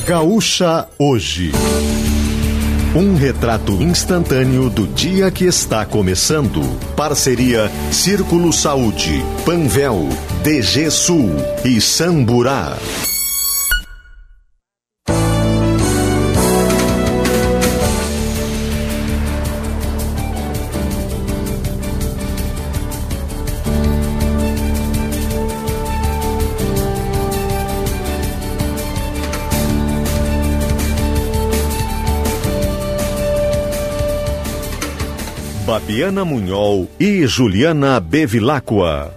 Gaúcha Hoje. Um retrato instantâneo do dia que está começando. Parceria Círculo Saúde, Panvel, DG Sul e Samburá. Babiana Munhol e Juliana Bevilacqua.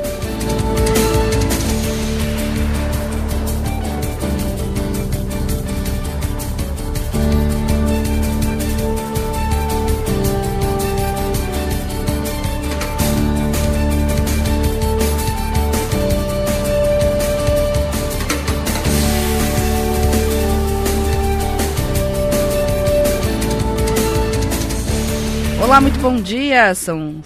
Olá, muito bom dia, são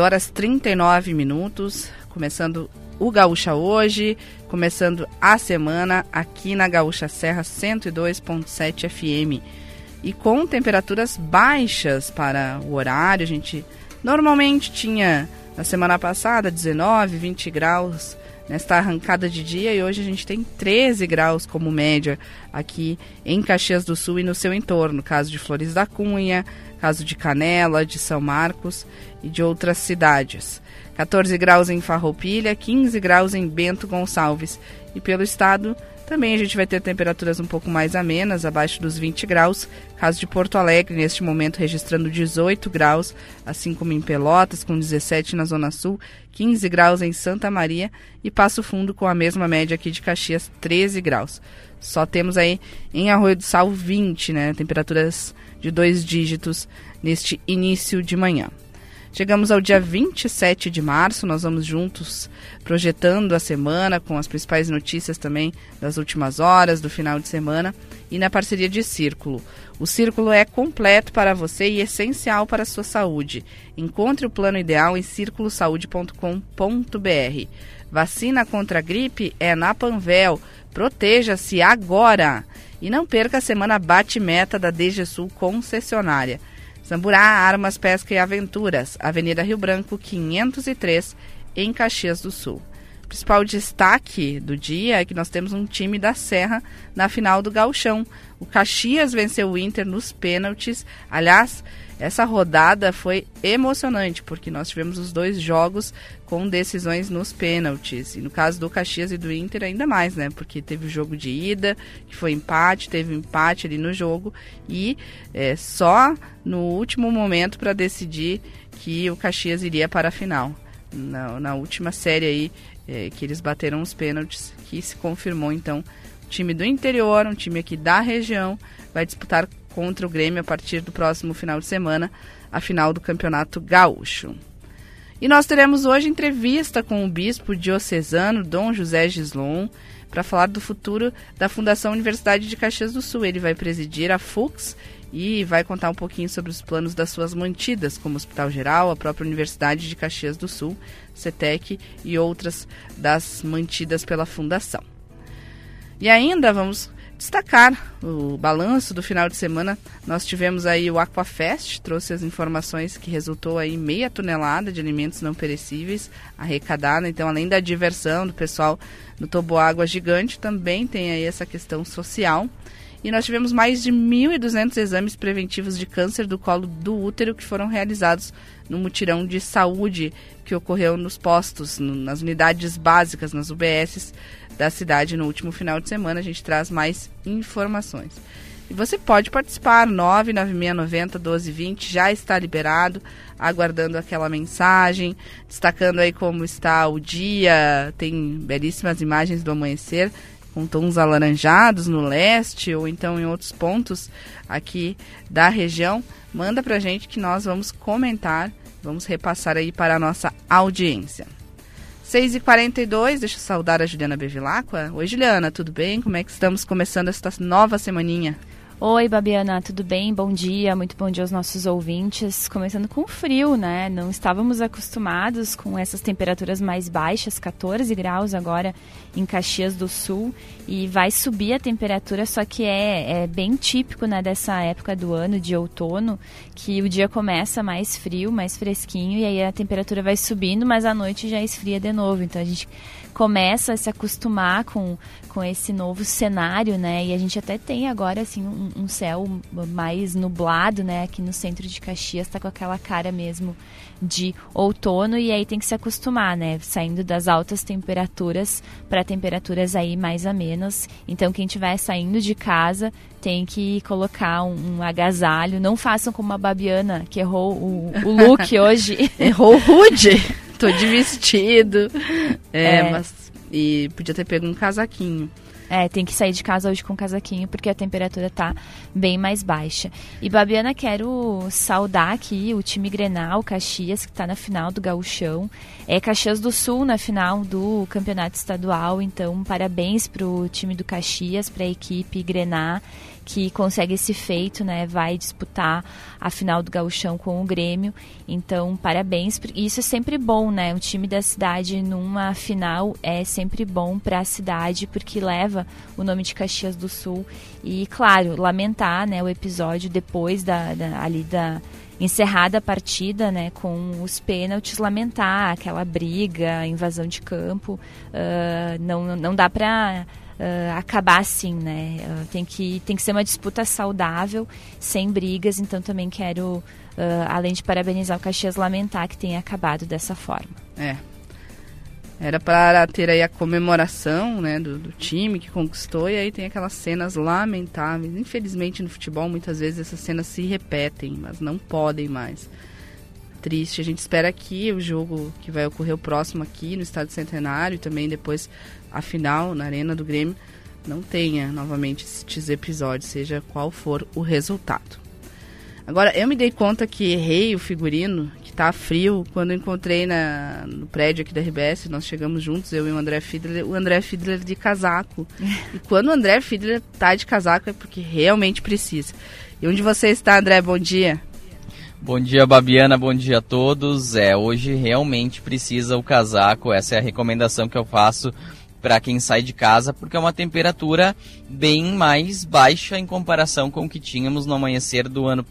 6h39, começando o Gaúcha Hoje, começando a semana aqui na Gaúcha Serra 102.7 FM e com temperaturas baixas para o horário. A gente normalmente tinha na semana passada 19, 20 graus nesta arrancada de dia e hoje a gente tem 13 graus como média aqui em Caxias do Sul e no seu entorno, caso de Flores da Cunha, caso de Canela, de São Marcos e de outras cidades. 14 graus em Farroupilha, 15 graus em Bento Gonçalves. E pelo estado, também a gente vai ter temperaturas um pouco mais amenas, abaixo dos 20 graus. Caso de Porto Alegre, neste momento registrando 18 graus, assim como em Pelotas, com 17 na Zona Sul, 15 graus em Santa Maria e Passo Fundo com a mesma média aqui de Caxias, 13 graus. Só temos aí em Arroio do Sal 20, né? Temperaturas de 2 dígitos neste início de manhã. Chegamos ao dia 27 de março, nós vamos juntos projetando a semana com as principais notícias também das últimas horas, do final de semana e na parceria de Círculo. O Círculo é completo para você e essencial para a sua saúde. Encontre o plano ideal em circulosaude.com.br. Vacina contra a gripe é na Panvel. Proteja-se agora! E não perca a semana bate-meta da DG Sul concessionária. Samburá, Armas, Pesca e Aventuras, Avenida Rio Branco, 503, em Caxias do Sul. O principal destaque do dia é que nós temos um time da Serra na final do Gauchão. O Caxias venceu o Inter nos pênaltis. Aliás, essa rodada foi emocionante, porque nós tivemos os dois jogos com decisões nos pênaltis. E no caso do Caxias e do Inter, ainda mais, né? Porque teve o jogo de ida, que foi empate, teve um empate ali no jogo. E só no último momento para decidir que o Caxias iria para a final. Na última série aí, que eles bateram os pênaltis, que se confirmou, então, o time do interior, um time aqui da região, vai disputar contra o Grêmio a partir do próximo final de semana, a final do Campeonato Gaúcho. E nós teremos hoje entrevista com o bispo diocesano, Dom José Gislon, para falar do futuro da Fundação Universidade de Caxias do Sul. Ele vai presidir a FUCS e vai contar um pouquinho sobre os planos das suas mantidas, como o Hospital Geral, a própria Universidade de Caxias do Sul, CETEC e outras das mantidas pela Fundação. E ainda vamos destacar o balanço do final de semana. Nós tivemos aí o Aquafest, trouxe as informações que resultou aí 0,5 tonelada de alimentos não perecíveis arrecadada. Então, além da diversão do pessoal no toboágua gigante, também tem aí essa questão social. E nós tivemos mais de 1.200 exames preventivos de câncer do colo do útero que foram realizados no mutirão de saúde que ocorreu nos postos, nas unidades básicas, nas UBSs da cidade no último final de semana. A gente traz mais informações. E você pode participar, 99690-1220, já está liberado, aguardando aquela mensagem, destacando aí como está o dia, tem belíssimas imagens do amanhecer, com tons alaranjados no leste ou então em outros pontos aqui da região. Manda pra gente que nós vamos comentar, vamos repassar aí para a nossa audiência. 6h42, deixa eu saudar a Juliana Bevilacqua. Oi, Juliana, tudo bem? Como é que estamos começando esta nova semaninha? Oi, Babiana, tudo bem? Bom dia, muito bom dia aos nossos ouvintes. Começando com frio, né? Não estávamos acostumados com essas temperaturas mais baixas, 14 graus agora em Caxias do Sul, e vai subir a temperatura, só que é bem típico, né, dessa época do ano, de outono, que o dia começa mais frio, mais fresquinho, e aí a temperatura vai subindo, mas à noite já esfria de novo. Então a gente começa a se acostumar com esse novo cenário, né? E a gente até tem agora, assim, um céu mais nublado, né? Aqui no centro de Caxias tá com aquela cara mesmo de outono, e aí tem que se acostumar, né? Saindo das altas temperaturas para temperaturas aí mais amenas. Então quem estiver saindo de casa tem que colocar um agasalho. Não façam como a Babiana, que errou o look hoje. Errou rude. Tô de vestido. Mas... E podia ter pego um casaquinho. Tem que sair de casa hoje com casaquinho, porque a temperatura tá bem mais baixa. E, Babiana, quero saudar aqui o time Grenal, Caxias, que tá na final do Gauchão. Caxias do Sul na final do Campeonato Estadual. Então, parabéns pro time do Caxias, pra equipe Grená, que consegue esse feito, né? Vai disputar a final do Gauchão com o Grêmio. Então, parabéns. Isso é sempre bom, né? O time da cidade numa final é sempre bom para a cidade, porque leva o nome de Caxias do Sul. E, claro, lamentar, né, o episódio depois da encerrada a partida, né, com os pênaltis, lamentar aquela briga, invasão de campo. Não dá para acabar assim, né? Tem que ser uma disputa saudável, sem brigas. Então também quero, além de parabenizar o Caxias, lamentar que tenha acabado dessa forma. Era para ter aí a comemoração, né, do time que conquistou, e aí tem aquelas cenas lamentáveis. Infelizmente no futebol muitas vezes essas cenas se repetem, mas não podem mais. Triste. A gente espera que o jogo que vai ocorrer o próximo aqui no Estádio Centenário, e também depois a final na Arena do Grêmio, não tenha novamente esses episódios, seja qual for o resultado. Agora, eu me dei conta que errei o figurino, que tá frio, quando eu encontrei no prédio aqui da RBS. Nós chegamos juntos, eu e o André Fiedler de casaco. E quando o André Fiedler tá de casaco é porque realmente precisa. E onde você está, André? Bom dia. Bom dia, Babiana, bom dia a todos. Hoje realmente precisa o casaco, essa é a recomendação que eu faço para quem sai de casa, porque é uma temperatura bem mais baixa em comparação com o que tínhamos no amanhecer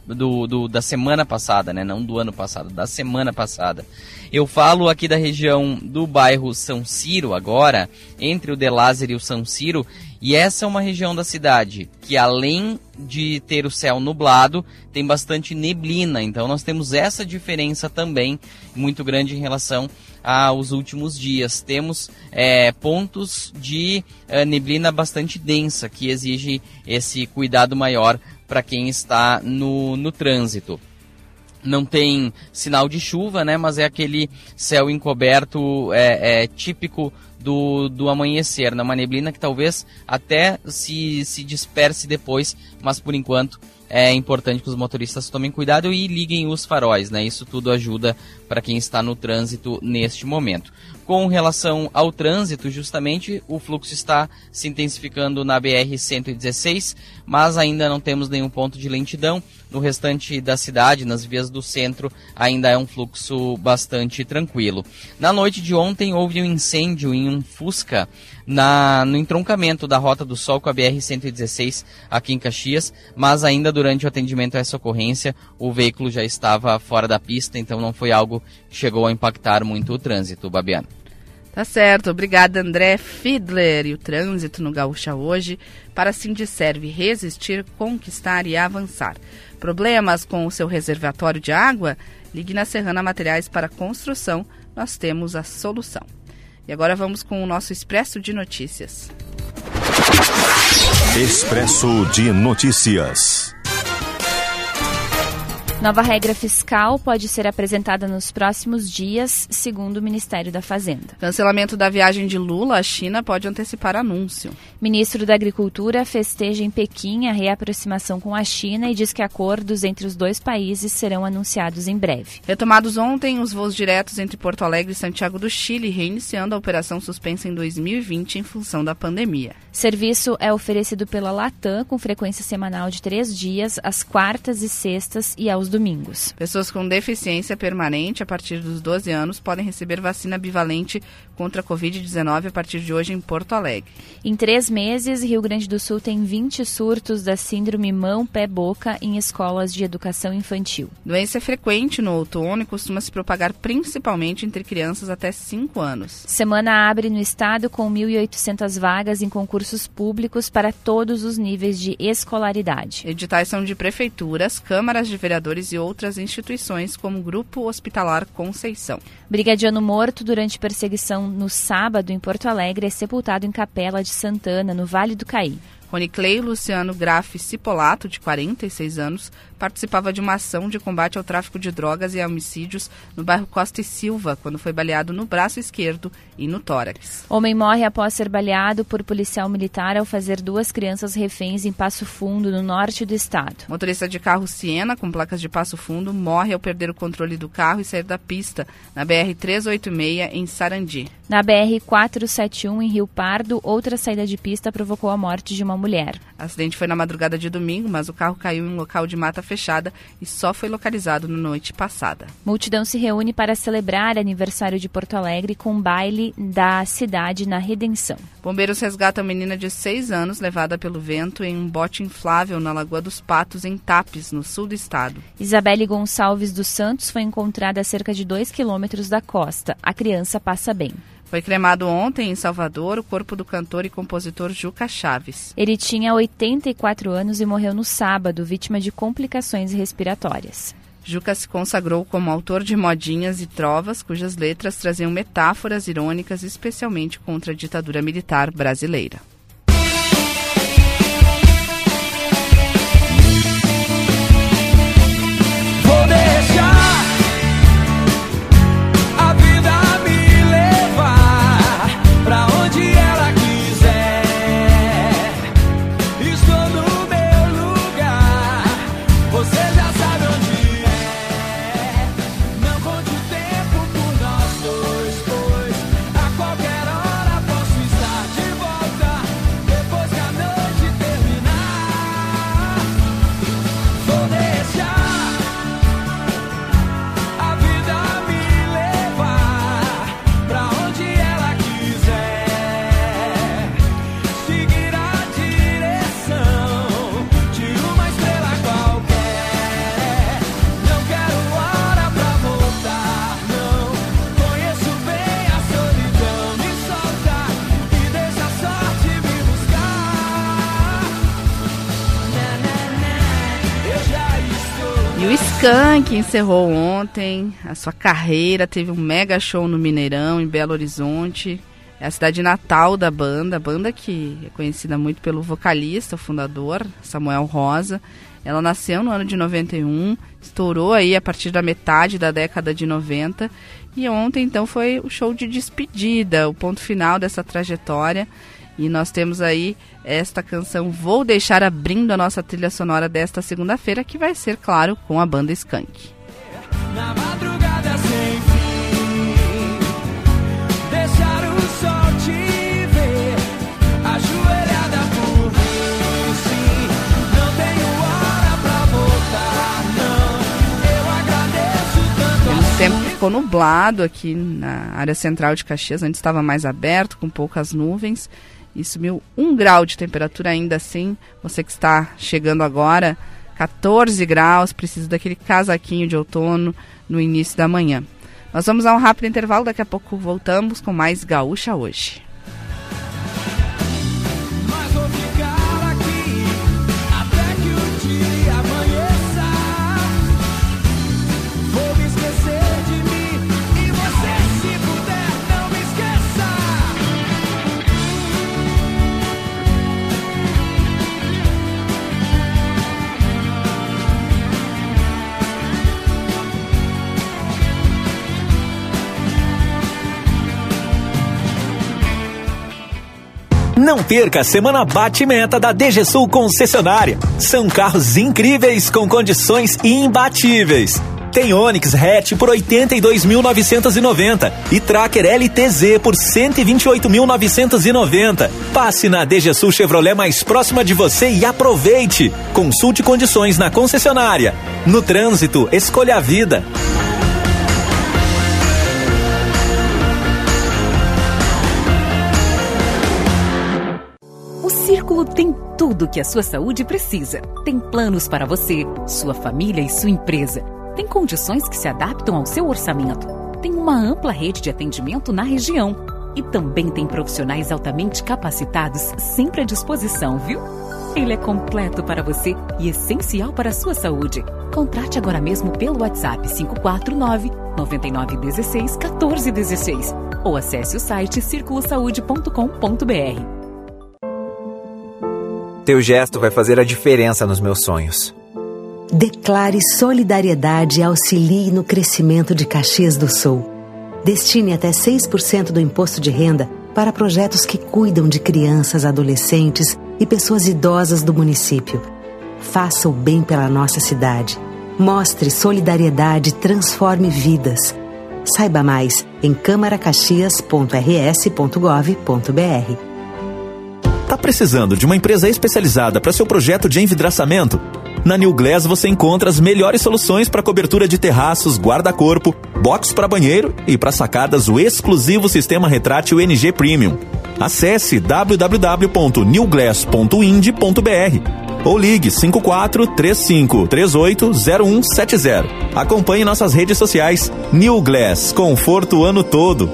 da semana passada, né? Não do ano passado, da semana passada. Eu falo aqui da região do bairro São Ciro agora, entre o De Lázaro e o São Ciro, e essa é uma região da cidade que, além de ter o céu nublado, tem bastante neblina. Então nós temos essa diferença também muito grande em relação aos últimos dias. Temos pontos de neblina bastante densa, que exige esse cuidado maior para quem está no trânsito. Não tem sinal de chuva, né? Mas é aquele céu encoberto típico do amanhecer, né? Uma neblina que talvez até se disperse depois, mas por enquanto é importante que os motoristas tomem cuidado e liguem os faróis, né? Isso tudo ajuda para quem está no trânsito neste momento. Com relação ao trânsito, justamente, o fluxo está se intensificando na BR-116, mas ainda não temos nenhum ponto de lentidão. No restante da cidade, nas vias do centro, ainda é um fluxo bastante tranquilo. Na noite de ontem, houve um incêndio em um Fusca no entroncamento da Rota do Sol com a BR-116 aqui em Caxias, mas ainda durante o atendimento a essa ocorrência, o veículo já estava fora da pista, então não foi algo que chegou a impactar muito o trânsito, Babiana. Tá certo, obrigada, André Fiedler. E o trânsito no Gaúcha hoje para Sindiserve: resistir, conquistar e avançar. Problemas com o seu reservatório de água? Ligue na Serrana Materiais para Construção, nós temos a solução. E agora vamos com o nosso Expresso de Notícias. Expresso de Notícias. Nova regra fiscal pode ser apresentada nos próximos dias, segundo o Ministério da Fazenda. Cancelamento da viagem de Lula à China pode antecipar anúncio. Ministro da Agricultura festeja em Pequim a reaproximação com a China e diz que acordos entre os dois países serão anunciados em breve. Retomados ontem os voos diretos entre Porto Alegre e Santiago do Chile, reiniciando a operação suspensa em 2020 em função da pandemia. Serviço é oferecido pela Latam com frequência semanal de 3 dias, às quartas e sextas e aos domingos. Pessoas com deficiência permanente a partir dos 12 anos podem receber vacina bivalente contra a Covid-19 a partir de hoje em Porto Alegre. Em 3 meses, Rio Grande do Sul tem 20 surtos da síndrome mão-pé-boca em escolas de educação infantil. Doença é frequente no outono e costuma se propagar principalmente entre crianças até 5 anos. Semana abre no estado com 1.800 vagas em concursos públicos para todos os níveis de escolaridade. Editais são de prefeituras, câmaras de vereadores e outras instituições, como o Grupo Hospitalar Conceição. Brigadiano morto durante perseguição no sábado em Porto Alegre é sepultado em Capela de Santana, no Vale do Caí. Roniclei Luciano Graff Cipolato, de 46 anos, participava de uma ação de combate ao tráfico de drogas e homicídios no bairro Costa e Silva, quando foi baleado no braço esquerdo e no tórax. Homem morre após ser baleado por policial militar ao fazer 2 crianças reféns em Passo Fundo, no norte do estado. Motorista de carro Siena, com placas de Passo Fundo, morre ao perder o controle do carro e sair da pista, na BR-386, em Sarandi. Na BR-471, em Rio Pardo, outra saída de pista provocou a morte de uma mulher. O acidente foi na madrugada de domingo, mas o carro caiu em um local de mata fechada e só foi localizado na noite passada. Multidão se reúne para celebrar aniversário de Porto Alegre com um baile da cidade na Redenção. Bombeiros resgatam a menina de 6 anos levada pelo vento em um bote inflável na Lagoa dos Patos, em Tapes, no sul do estado. Isabelle Gonçalves dos Santos foi encontrada a cerca de 2 quilômetros da costa. A criança passa bem. Foi cremado ontem, em Salvador, o corpo do cantor e compositor Juca Chaves. Ele tinha 84 anos e morreu no sábado, vítima de complicações respiratórias. Juca se consagrou como autor de modinhas e trovas, cujas letras traziam metáforas irônicas, especialmente contra a ditadura militar brasileira. Vou deixar a vida me levar pra onde ela quiser. Estou no meu lugar, você já sabe onde é. Não conte o tempo por nós dois, pois a qualquer hora posso estar de volta, depois que a noite terminar. Vou deixar a vida me levar pra onde ela quiser, seguir a direção de uma estrela qualquer. Não quero hora pra voltar, não conheço bem a solidão. Me solta e deixa a sorte me buscar. Eu já estou. E o Skank encerrou ontem a sua carreira, teve um mega show no Mineirão, em Belo Horizonte. É a cidade natal da banda, a banda que é conhecida muito pelo vocalista, o fundador, Samuel Rosa. Ela nasceu no ano de 91, estourou aí a partir da metade da década de 90. E ontem, então, foi o show de despedida, o ponto final dessa trajetória. E nós temos aí esta canção Vou Deixar abrindo a nossa trilha sonora desta segunda-feira, que vai ser, claro, com a banda Skank. Na madrugada sem fim, deixar o sol te ver, ajoelhada por mim, sim. Não tenho hora pra voltar, não. Eu agradeço tanto. Ele sempre ficou nublado aqui na área central de Caxias, antes estava mais aberto, com poucas nuvens. E subiu 1 grau de temperatura ainda assim. Você que está chegando agora, 14 graus, precisa daquele casaquinho de outono no início da manhã. Nós vamos a um rápido intervalo, daqui a pouco voltamos com mais Gaúcha Hoje. Mas vou ficar aqui até que o dia amanheça. Vou me esquecer de mim e você, se puder, não me esqueça. Não perca a semana bate-meta da DG Sul Concessionária. São carros incríveis com condições imbatíveis. Tem Onix Hatch por 82.990 e Tracker LTZ por 128.990. Passe na DG Sul Chevrolet mais próxima de você e aproveite. Consulte condições na concessionária. No trânsito, escolha a vida. O Círculo tem tudo que a sua saúde precisa. Tem planos para você, sua família e sua empresa. Tem condições que se adaptam ao seu orçamento. Tem uma ampla rede de atendimento na região. E também tem profissionais altamente capacitados sempre à disposição, viu? Ele é completo para você e essencial para a sua saúde. Contrate agora mesmo pelo WhatsApp 549-9916-1416 ou acesse o site circulosaude.com.br. Teu gesto vai fazer a diferença nos meus sonhos. Declare solidariedade e auxilie no crescimento de Caxias do Sul. Destine até 6% do imposto de renda para projetos que cuidam de crianças, adolescentes e pessoas idosas do município. Faça o bem pela nossa cidade. Mostre solidariedade e transforme vidas. Saiba mais em camaracaxias.rs.gov.br. Tá precisando de uma empresa especializada para seu projeto de envidraçamento? Na New Glass você encontra as melhores soluções para cobertura de terraços, guarda-corpo, box para banheiro e para sacadas o exclusivo sistema retrátil NG Premium. Acesse www.newglass.ind.br ou ligue 5435380170. Acompanhe nossas redes sociais. New Glass, conforto o ano todo.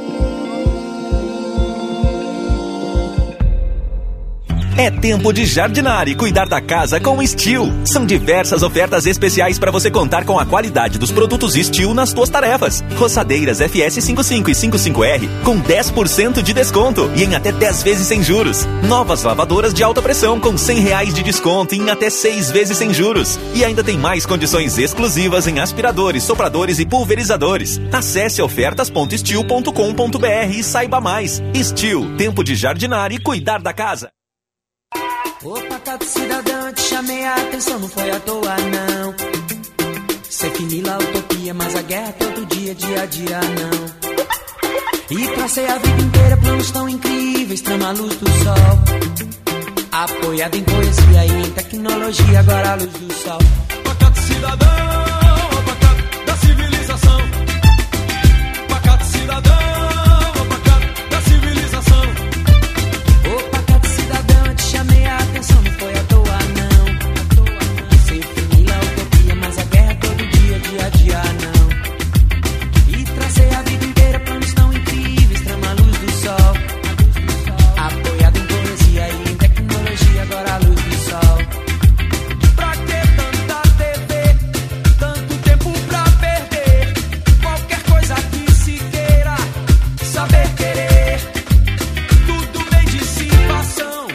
É tempo de jardinar e cuidar da casa com Steel. São diversas ofertas especiais para você contar com a qualidade dos produtos Steel nas suas tarefas. Roçadeiras FS55 e 55R com 10% de desconto e em até 10 vezes sem juros. Novas lavadoras de alta pressão com R$100 de desconto e em até 6 vezes sem juros. E ainda tem mais condições exclusivas em aspiradores, sopradores e pulverizadores. Acesse ofertas.steel.com.br e saiba mais. Steel, tempo de jardinar e cuidar da casa. Opa, Cato Cidadão, te chamei a atenção, não foi à toa não. Sei que Mila utopia, mas a guerra todo dia, dia a dia não. E tracei a vida inteira planos tão incríveis, trama a luz do sol. Apoiado em poesia e em tecnologia, agora a luz do sol. Pacato Cidadão, o pacato da civilização. Pacato Cidadão, o pacato da civilização. Chamei a atenção, não foi à toa não. Sei finir a utopia, mas a guerra todo dia, dia a dia não. E tracei a vida inteira planos tão incríveis, trama a luz do sol. Apoiado em poesia e em tecnologia, agora a luz do sol. Pra que tanta TV, tanto tempo pra perder? Qualquer coisa que se queira, saber querer. Tudo bem dissipação.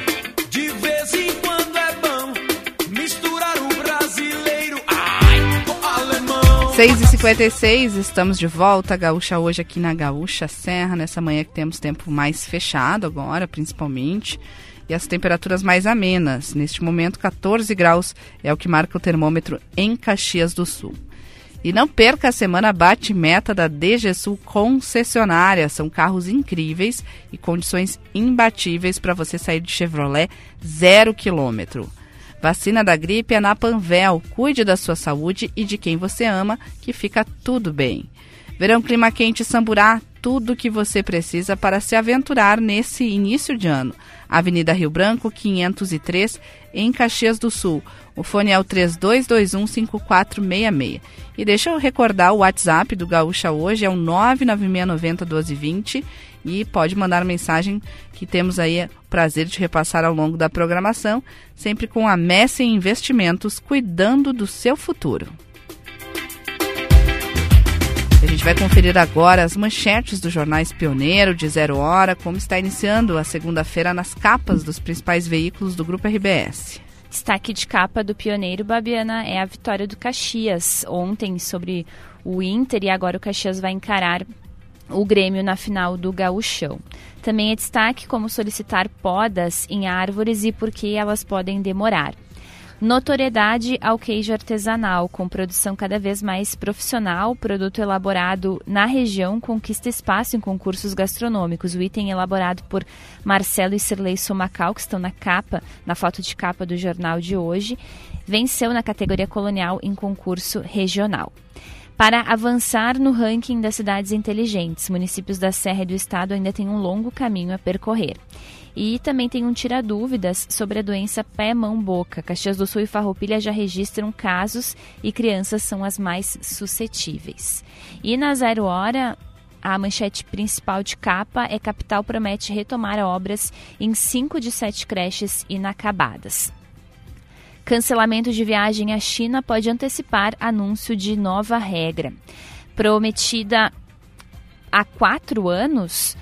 6h56, estamos de volta, Gaúcha hoje aqui na Gaúcha Serra, nessa manhã que temos tempo mais fechado agora, principalmente, e as temperaturas mais amenas. Neste momento, 14 graus é o que marca o termômetro em Caxias do Sul. E não perca a semana bate-meta da DG Sul Concessionária. São carros incríveis e condições imbatíveis para você sair de Chevrolet 0 km. Vacina da gripe é na Panvel. Cuide da sua saúde e de quem você ama, que fica tudo bem. Verão clima quente Samburá, tudo o que você precisa para se aventurar nesse início de ano. Avenida Rio Branco, 503, em Caxias do Sul. O fone é o 32215466. E deixa eu recordar o WhatsApp do Gaúcha hoje, é o 996901220. E pode mandar mensagem que temos aí o prazer de repassar ao longo da programação, sempre com a Messi Investimentos, cuidando do seu futuro. A gente vai conferir agora as manchetes dos jornais Pioneiro, de 0 hora, como está iniciando a segunda-feira nas capas dos principais veículos do Grupo RBS. Destaque de capa do Pioneiro, Babiana, é a vitória do Caxias. Ontem sobre o Inter, e agora o Caxias vai encarar o Grêmio na final do Gauchão. Também é destaque como solicitar podas em árvores e por que elas podem demorar. Notoriedade ao queijo artesanal, com produção cada vez mais profissional. Produto elaborado na região conquista espaço em concursos gastronômicos. O item elaborado por Marcelo e Sirlei Somacal, que estão na foto de capa do jornal de hoje, venceu na categoria colonial em concurso regional. Para avançar no ranking das cidades inteligentes, municípios da Serra e do Estado ainda têm um longo caminho a percorrer. E também tem um tira-dúvidas sobre a doença pé-mão-boca. Caxias do Sul e Farroupilha já registram casos e crianças são as mais suscetíveis. E na 0 hora, a manchete principal de capa é: Capital promete retomar obras em 5 de 7 creches inacabadas. Cancelamento de viagem à China pode antecipar anúncio de nova regra. Prometida há 4 anos...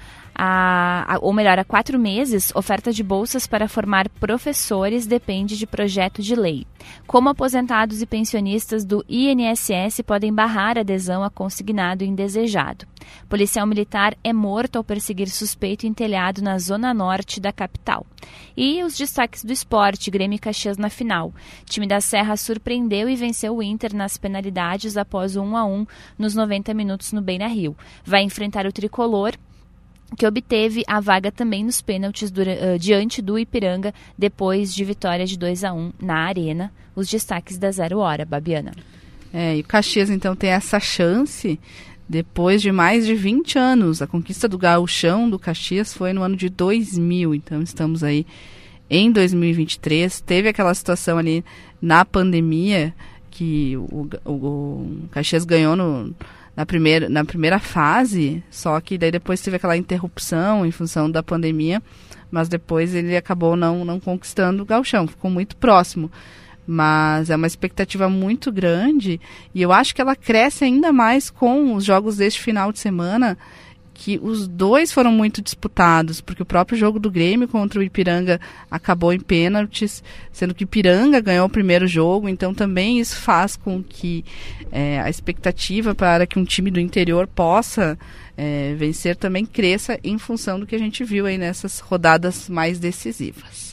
há 4 meses, oferta de bolsas para formar professores depende de projeto de lei. Como aposentados e pensionistas do INSS podem barrar adesão a consignado indesejado. Policial militar é morto ao perseguir suspeito em telhado na zona norte da capital. E os destaques do esporte: Grêmio e Caxias na final. Time da Serra surpreendeu e venceu o Inter nas penalidades após o 1-1 nos 90 minutos no Beira-Rio. Vai enfrentar o tricolor, que obteve a vaga também nos pênaltis diante do Ipiranga, depois de vitória de 2-1 na Arena. Os destaques da 0 hora, Babiana. E o Caxias, então, tem essa chance depois de mais de 20 anos. A conquista do Gauchão do Caxias foi no ano de 2000, então estamos aí em 2023. Teve aquela situação ali na pandemia que o Caxias ganhou na primeira fase, só que daí depois teve aquela interrupção em função da pandemia, mas depois ele acabou não conquistando o Gauchão, ficou muito próximo. Mas é uma expectativa muito grande e eu acho que ela cresce ainda mais com os jogos deste final de semana, que os dois foram muito disputados, porque o próprio jogo do Grêmio contra o Ipiranga acabou em pênaltis, sendo que o Ipiranga ganhou o primeiro jogo, então também isso faz com que a expectativa para que um time do interior possa vencer também cresça em função do que a gente viu aí nessas rodadas mais decisivas.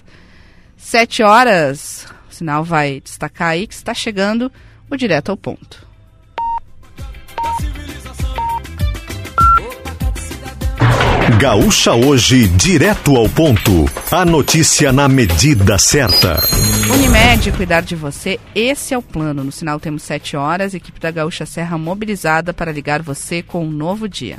7 horas, o sinal vai destacar aí que está chegando o Direto ao Ponto. Gaúcha Hoje, direto ao ponto. A notícia na medida certa. Unimed, cuidar de você, esse é o plano. No sinal temos 7 horas, equipe da Gaúcha Serra mobilizada para ligar você com um novo dia.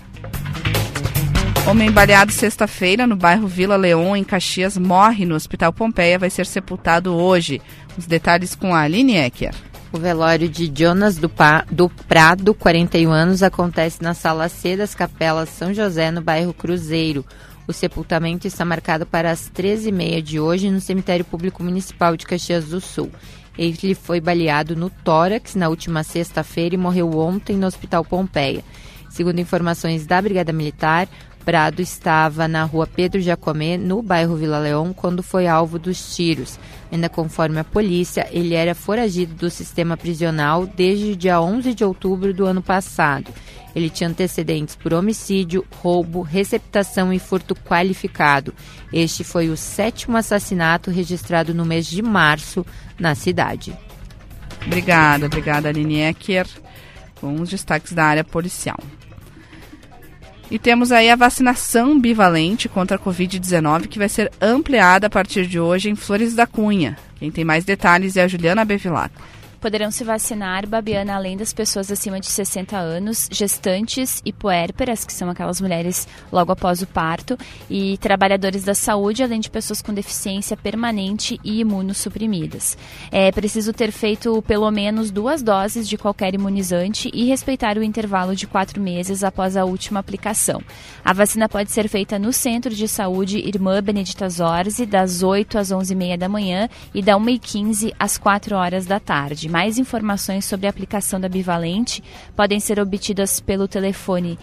Homem baleado sexta-feira no bairro Vila Leon, em Caxias, morre no Hospital Pompeia, vai ser sepultado hoje. Os detalhes com a Aline Ecker. O velório de Jonas do Prado, 41 anos, acontece na Sala C das Capelas São José, no bairro Cruzeiro. O sepultamento está marcado para as 13h30 de hoje no Cemitério Público Municipal de Caxias do Sul. Ele foi baleado no tórax na última sexta-feira e morreu ontem no Hospital Pompeia. Segundo informações da Brigada Militar, Prado estava na rua Pedro Jacomé, no bairro Vila Leon, quando foi alvo dos tiros. Ainda conforme a polícia, ele era foragido do sistema prisional desde o dia 11 de outubro do ano passado. Ele tinha antecedentes por homicídio, roubo, receptação e furto qualificado. Este foi o 7º assassinato registrado no mês de março na cidade. Obrigada, Aline Ecker, com os destaques da área policial. E temos aí a vacinação bivalente contra a Covid-19, que vai ser ampliada a partir de hoje em Flores da Cunha. Quem tem mais detalhes é a Juliana Bevilacqua. Poderão se vacinar, Babiana, além das pessoas acima de 60 anos, gestantes e puérperas, que são aquelas mulheres logo após o parto, e trabalhadores da saúde, além de pessoas com deficiência permanente e imunossuprimidas. É preciso ter feito pelo menos 2 doses de qualquer imunizante e respeitar o intervalo de 4 meses após a última aplicação. A vacina pode ser feita no Centro de Saúde Irmã Benedita Zorzi, das 8 às 11h30 da manhã e da 1h15 às 4 horas da tarde. Mais informações sobre a aplicação da bivalente podem ser obtidas pelo telefone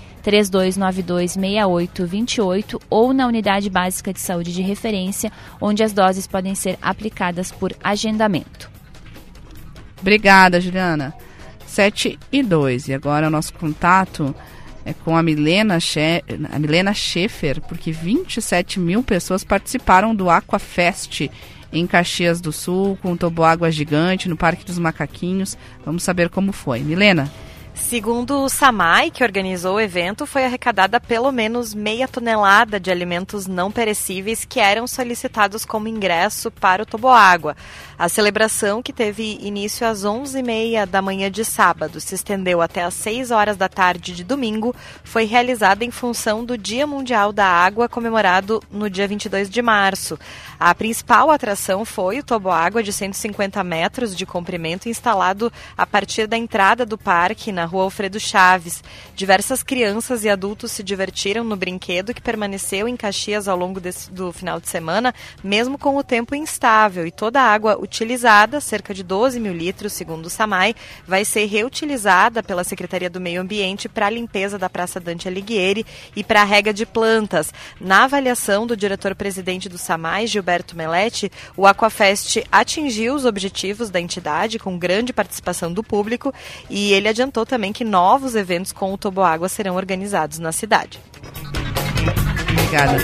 3292-6828 ou na Unidade Básica de Saúde de Referência, onde as doses podem ser aplicadas por agendamento. Obrigada, Juliana. 7:02. E agora o nosso contato com a Milena Schaefer, porque 27 mil pessoas participaram do Aquafest em Caxias do Sul, com toboágua gigante no Parque dos Macaquinhos. Vamos saber como foi. Milena? Segundo o SAMAI, que organizou o evento, foi arrecadada pelo menos 0,5 tonelada de alimentos não perecíveis que eram solicitados como ingresso para o toboágua. A celebração, que teve início às 11h30 da manhã de sábado, se estendeu até às 6 horas da tarde de domingo, foi realizada em função do Dia Mundial da Água, comemorado no dia 22 de março. A principal atração foi o toboágua de 150 metros de comprimento, instalado a partir da entrada do parque, na Rua Alfredo Chaves. Diversas crianças e adultos se divertiram no brinquedo, que permaneceu em Caxias ao longo do final de semana, mesmo com o tempo instável, e toda a água utilizada, cerca de 12 mil litros, segundo o SAMAI, vai ser reutilizada pela Secretaria do Meio Ambiente para a limpeza da Praça Dante Alighieri e para a rega de plantas. Na avaliação do diretor-presidente do SAMAI, Gilberto Melletti, o Aquafest atingiu os objetivos da entidade, com grande participação do público, e ele adiantou também que novos eventos com o toboágua serão organizados na cidade. Obrigada.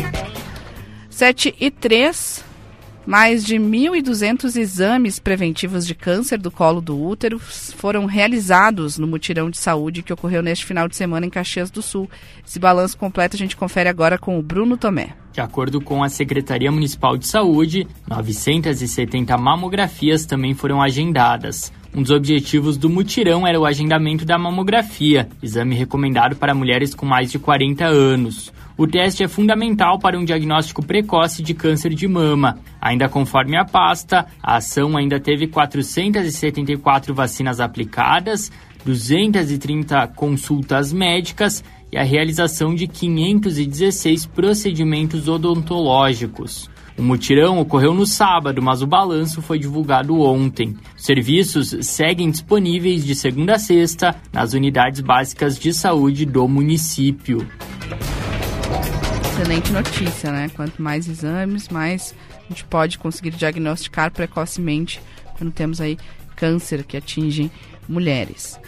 7h03. Mais de 1.200 exames preventivos de câncer do colo do útero foram realizados no mutirão de saúde que ocorreu neste final de semana em Caxias do Sul. Esse balanço completo a gente confere agora com o Bruno Tomé. De acordo com a Secretaria Municipal de Saúde, 970 mamografias também foram agendadas. Um dos objetivos do mutirão era o agendamento da mamografia, exame recomendado para mulheres com mais de 40 anos. O teste é fundamental para um diagnóstico precoce de câncer de mama. Ainda conforme a pasta, a ação ainda teve 474 vacinas aplicadas, 230 consultas médicas e a realização de 516 procedimentos odontológicos. O mutirão ocorreu no sábado, mas o balanço foi divulgado ontem. Os serviços seguem disponíveis de segunda a sexta nas unidades básicas de saúde do município. Excelente notícia, né? Quanto mais exames, mais a gente pode conseguir diagnosticar precocemente quando temos aí câncer que atinge mulheres.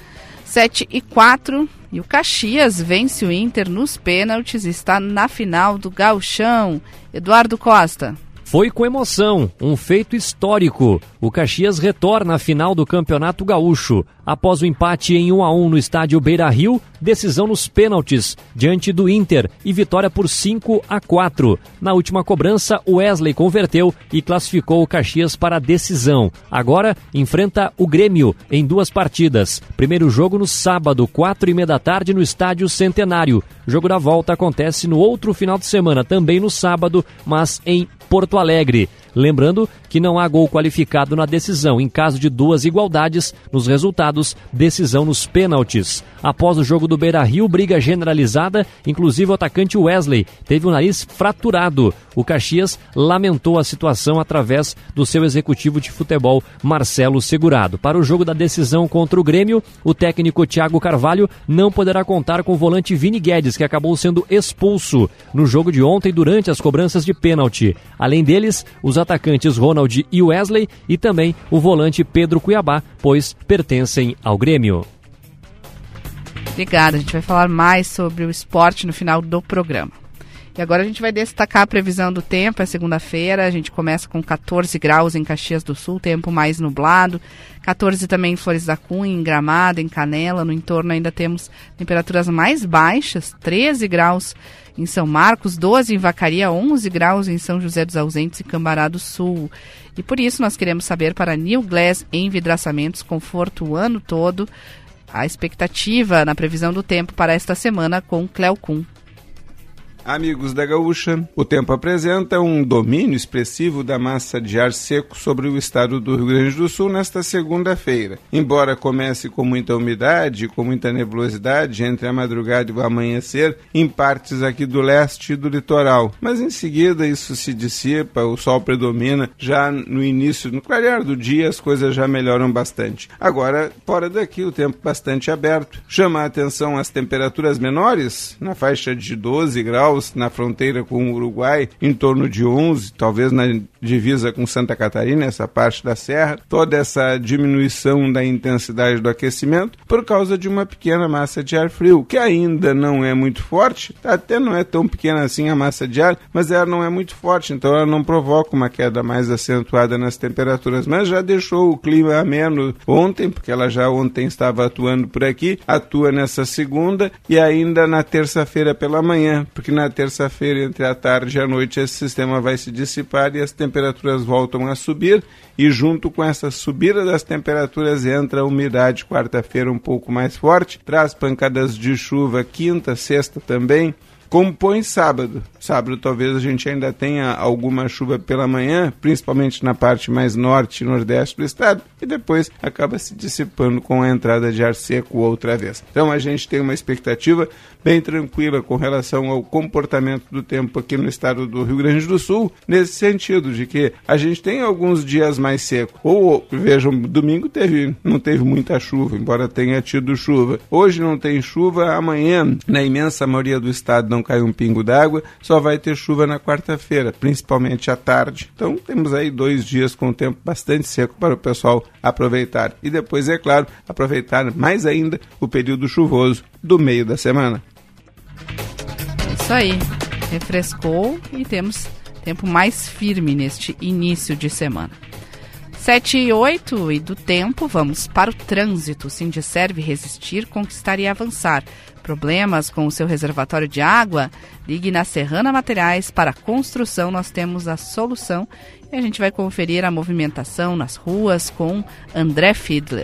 7h04, e o Caxias vence o Inter nos pênaltis e está na final do Gauchão. Eduardo Costa. Foi com emoção, um feito histórico. O Caxias retorna à final do Campeonato Gaúcho. Após o empate em 1-1 no estádio Beira-Rio, decisão nos pênaltis, diante do Inter e vitória por 5-4. Na última cobrança, Wesley converteu e classificou o Caxias para a decisão. Agora, enfrenta o Grêmio em 2 partidas. Primeiro jogo no sábado, 4h30 da tarde, no estádio Centenário. O jogo da volta acontece no outro final de semana, também no sábado, mas em Porto Alegre. Lembrando que não há gol qualificado na decisão. Em caso de 2 igualdades nos resultados, decisão nos pênaltis. Após o jogo do Beira-Rio, briga generalizada, inclusive o atacante Wesley teve o nariz fraturado. O Caxias lamentou a situação através do seu executivo de futebol, Marcelo Segurado. Para o jogo da decisão contra o Grêmio, o técnico Thiago Carvalho não poderá contar com o volante Vini Guedes, que acabou sendo expulso no jogo de ontem durante as cobranças de pênalti. Além deles, os atacantes Ronald e Wesley e também o volante Pedro Cuiabá, pois pertencem ao Grêmio. Obrigada, a gente vai falar mais sobre o esporte no final do programa. E agora a gente vai destacar a previsão do tempo. É segunda-feira, a gente começa com 14 graus em Caxias do Sul, tempo mais nublado. 14 também em Flores da Cunha, em Gramado, em Canela. No entorno ainda temos temperaturas mais baixas, 13 graus em São Marcos, 12 em Vacaria, 11 graus em São José dos Ausentes e Cambará do Sul. E por isso nós queremos saber para New Glass Envidraçamentos, conforto o ano todo, a expectativa na previsão do tempo para esta semana com Cleo Kuhn. Amigos da Gaúcha, o tempo apresenta um domínio expressivo da massa de ar seco sobre o estado do Rio Grande do Sul nesta segunda-feira. Embora comece com muita umidade e com muita nebulosidade entre a madrugada e o amanhecer em partes aqui do leste e do litoral. Mas em seguida isso se dissipa, o sol predomina. Já no início, no clarear do dia, as coisas já melhoram bastante. Agora, fora daqui, o tempo bastante aberto. Chama a atenção as temperaturas menores, na faixa de 12 graus, na fronteira com o Uruguai, em torno de 11, talvez na divisa com Santa Catarina, essa parte da serra, toda essa diminuição da intensidade do aquecimento por causa de uma pequena massa de ar frio, que ainda não é muito forte, até não é tão pequena assim a massa de ar, mas ela não é muito forte, então ela não provoca uma queda mais acentuada nas temperaturas, mas já deixou o clima ameno ontem, porque ela já ontem estava atuando por aqui, atua nessa segunda e ainda na terça-feira pela manhã, porque na terça-feira entre a tarde e a noite esse sistema vai se dissipar e as temperaturas voltam a subir, e junto com essa subida das temperaturas entra a umidade quarta-feira um pouco mais forte, traz pancadas de chuva quinta, sexta também, compõe sábado. Sábado talvez a gente ainda tenha alguma chuva pela manhã, principalmente na parte mais norte e nordeste do estado, e depois acaba se dissipando com a entrada de ar seco outra vez. Então a gente tem uma expectativa bem tranquila com relação ao comportamento do tempo aqui no estado do Rio Grande do Sul, nesse sentido de que a gente tem alguns dias mais secos. Ou, vejam, domingo não teve muita chuva, embora tenha tido chuva. Hoje não tem chuva, amanhã, na imensa maioria do estado, não cai um pingo d'água, só vai ter chuva na quarta-feira, principalmente à tarde. Então temos aí 2 dias com tempo bastante seco para o pessoal aproveitar. E depois, é claro, aproveitar mais ainda o período chuvoso do meio da semana. Isso aí, refrescou e temos tempo mais firme neste início de semana. 7h08 e do tempo, vamos para o trânsito. Sindserv resistir, conquistar e avançar. Problemas com o seu reservatório de água? Ligue na Serrana Materiais para construção, nós temos a solução. E a gente vai conferir a movimentação nas ruas com André Fiedler.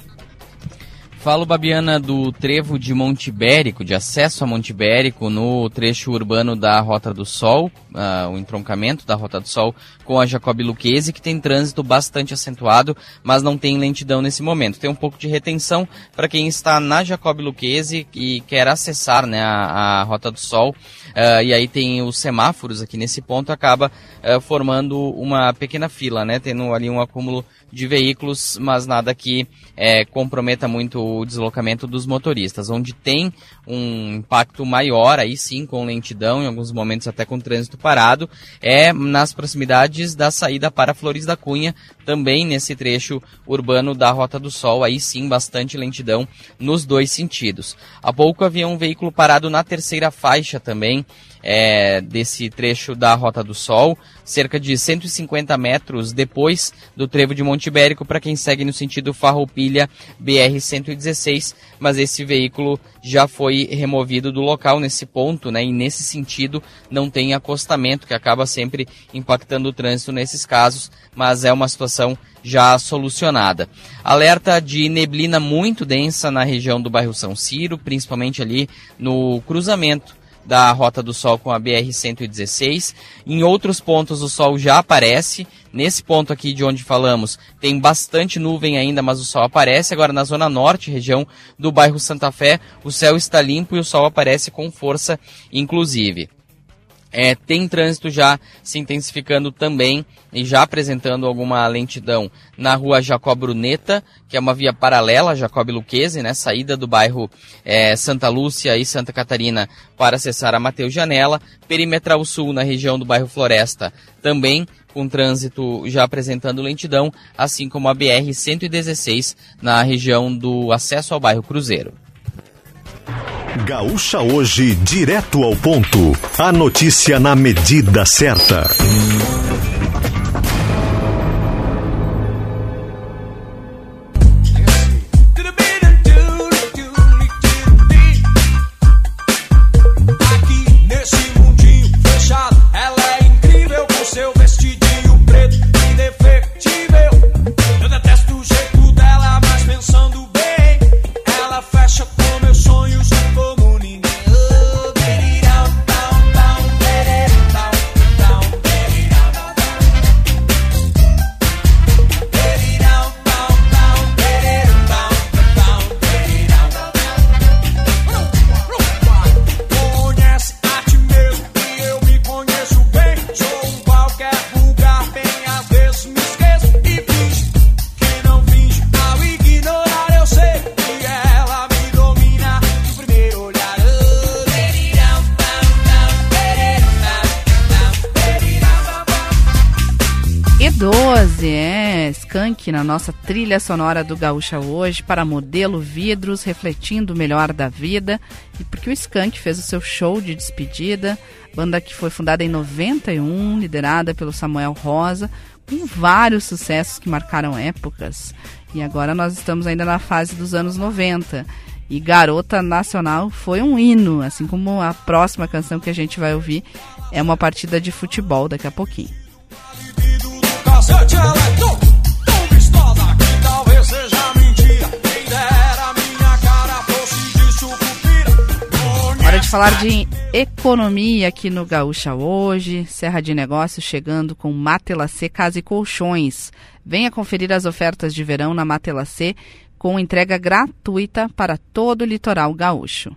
Falo, Babiana, do trevo de Monte Ibérico, de acesso a Monte Ibérico, no trecho urbano da Rota do Sol, o entroncamento da Rota do Sol com a Jacob Lucchesi, que tem trânsito bastante acentuado, mas não tem lentidão nesse momento. Tem um pouco de retenção para quem está na Jacob Lucchesi e quer acessar, né, a Rota do Sol, e aí tem os semáforos aqui nesse ponto, acaba formando uma pequena fila, né, tendo ali um acúmulo de veículos, mas nada que comprometa muito o deslocamento dos motoristas. Onde tem um impacto maior, aí sim, com lentidão, em alguns momentos até com trânsito parado, é nas proximidades da saída para Flores da Cunha, também nesse trecho urbano da Rota do Sol, aí sim, bastante lentidão nos 2 sentidos. Há pouco havia um veículo parado na terceira faixa também, desse trecho da Rota do Sol, cerca de 150 metros depois do trevo de Monte Ibérico, para quem segue no sentido Farroupilha BR-116, mas esse veículo já foi removido do local nesse ponto, né, e nesse sentido não tem acostamento, que acaba sempre impactando o trânsito nesses casos, mas é uma situação já solucionada. Alerta de neblina muito densa na região do bairro São Ciro, principalmente ali no cruzamento da Rota do Sol com a BR-116. Em outros pontos o sol já aparece. Nesse ponto aqui de onde falamos, tem bastante nuvem ainda, mas o sol aparece. Agora na zona norte, região do bairro Santa Fé, o céu está limpo e o sol aparece com força, inclusive. Tem trânsito já se intensificando também e já apresentando alguma lentidão na rua Jacob Bruneta, que é uma via paralela a Jacob Lucchesi, né, saída do bairro Santa Lúcia e Santa Catarina para acessar a Mateus Janela. Perimetral Sul, na região do bairro Floresta, também com trânsito já apresentando lentidão, assim como a BR-116 na região do acesso ao bairro Cruzeiro. Gaúcha Hoje, direto ao ponto. A notícia na medida certa. Aqui nesse mundinho fechado, ela é incrível com seu vestidinho preto indefectível. Eu detesto o jeito dela, mas pensando bem, ela fecha com meus sonhos como ninguém. Oh, baby, down, down, down, baby, down, down, baby. Skank na nossa trilha sonora do Gaúcha Hoje para Modelo Vidros, refletindo o melhor da vida. E porque o Skank fez o seu show de despedida, banda que foi fundada em 91, liderada pelo Samuel Rosa, com vários sucessos que marcaram épocas. E agora nós estamos ainda na fase dos anos 90. E Garota Nacional foi um hino, assim como a próxima canção que a gente vai ouvir é uma partida de futebol daqui a pouquinho. Hora de falar de economia aqui no Gaúcha Hoje. Serra de Negócios chegando com Matelacê Casa e Colchões. Venha conferir as ofertas de verão na Matelacê com entrega gratuita para todo o litoral gaúcho.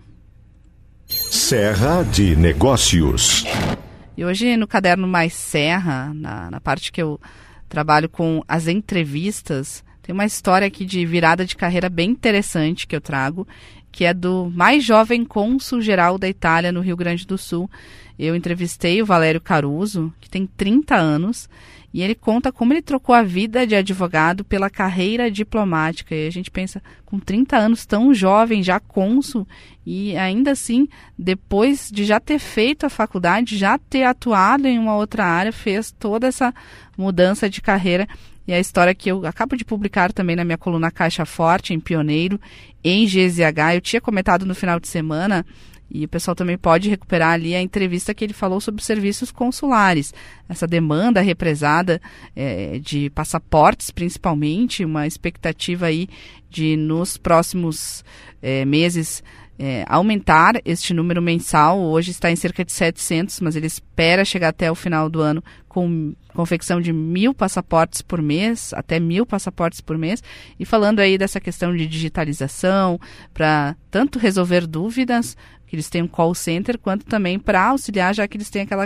Serra de Negócios. E hoje no Caderno Mais Serra, na parte que eu trabalho com as entrevistas, tem uma história aqui de virada de carreira bem interessante que eu trago, que é do mais jovem cônsul-geral da Itália no Rio Grande do Sul. Eu entrevistei o Valério Caruso, que tem 30 anos, e ele conta como ele trocou a vida de advogado pela carreira diplomática. E a gente pensa, com 30 anos, tão jovem, já cônsul, e ainda assim, depois de já ter feito a faculdade, já ter atuado em uma outra área, fez toda essa mudança de carreira. E a história que eu acabo de publicar também na minha coluna Caixa Forte, em Pioneiro, em GZH. Eu tinha comentado no final de semana, e o pessoal também pode recuperar ali a entrevista que ele falou sobre serviços consulares. Essa demanda represada de passaportes, principalmente, uma expectativa aí de nos próximos meses aumentar este número mensal. Hoje está em cerca de 700, mas ele espera chegar até o final do ano com confecção de 1.000 passaportes por mês, até 1.000 passaportes por mês. E falando aí dessa questão de digitalização, para tanto resolver dúvidas, que eles têm um call center, quanto também para auxiliar, já que eles têm aquela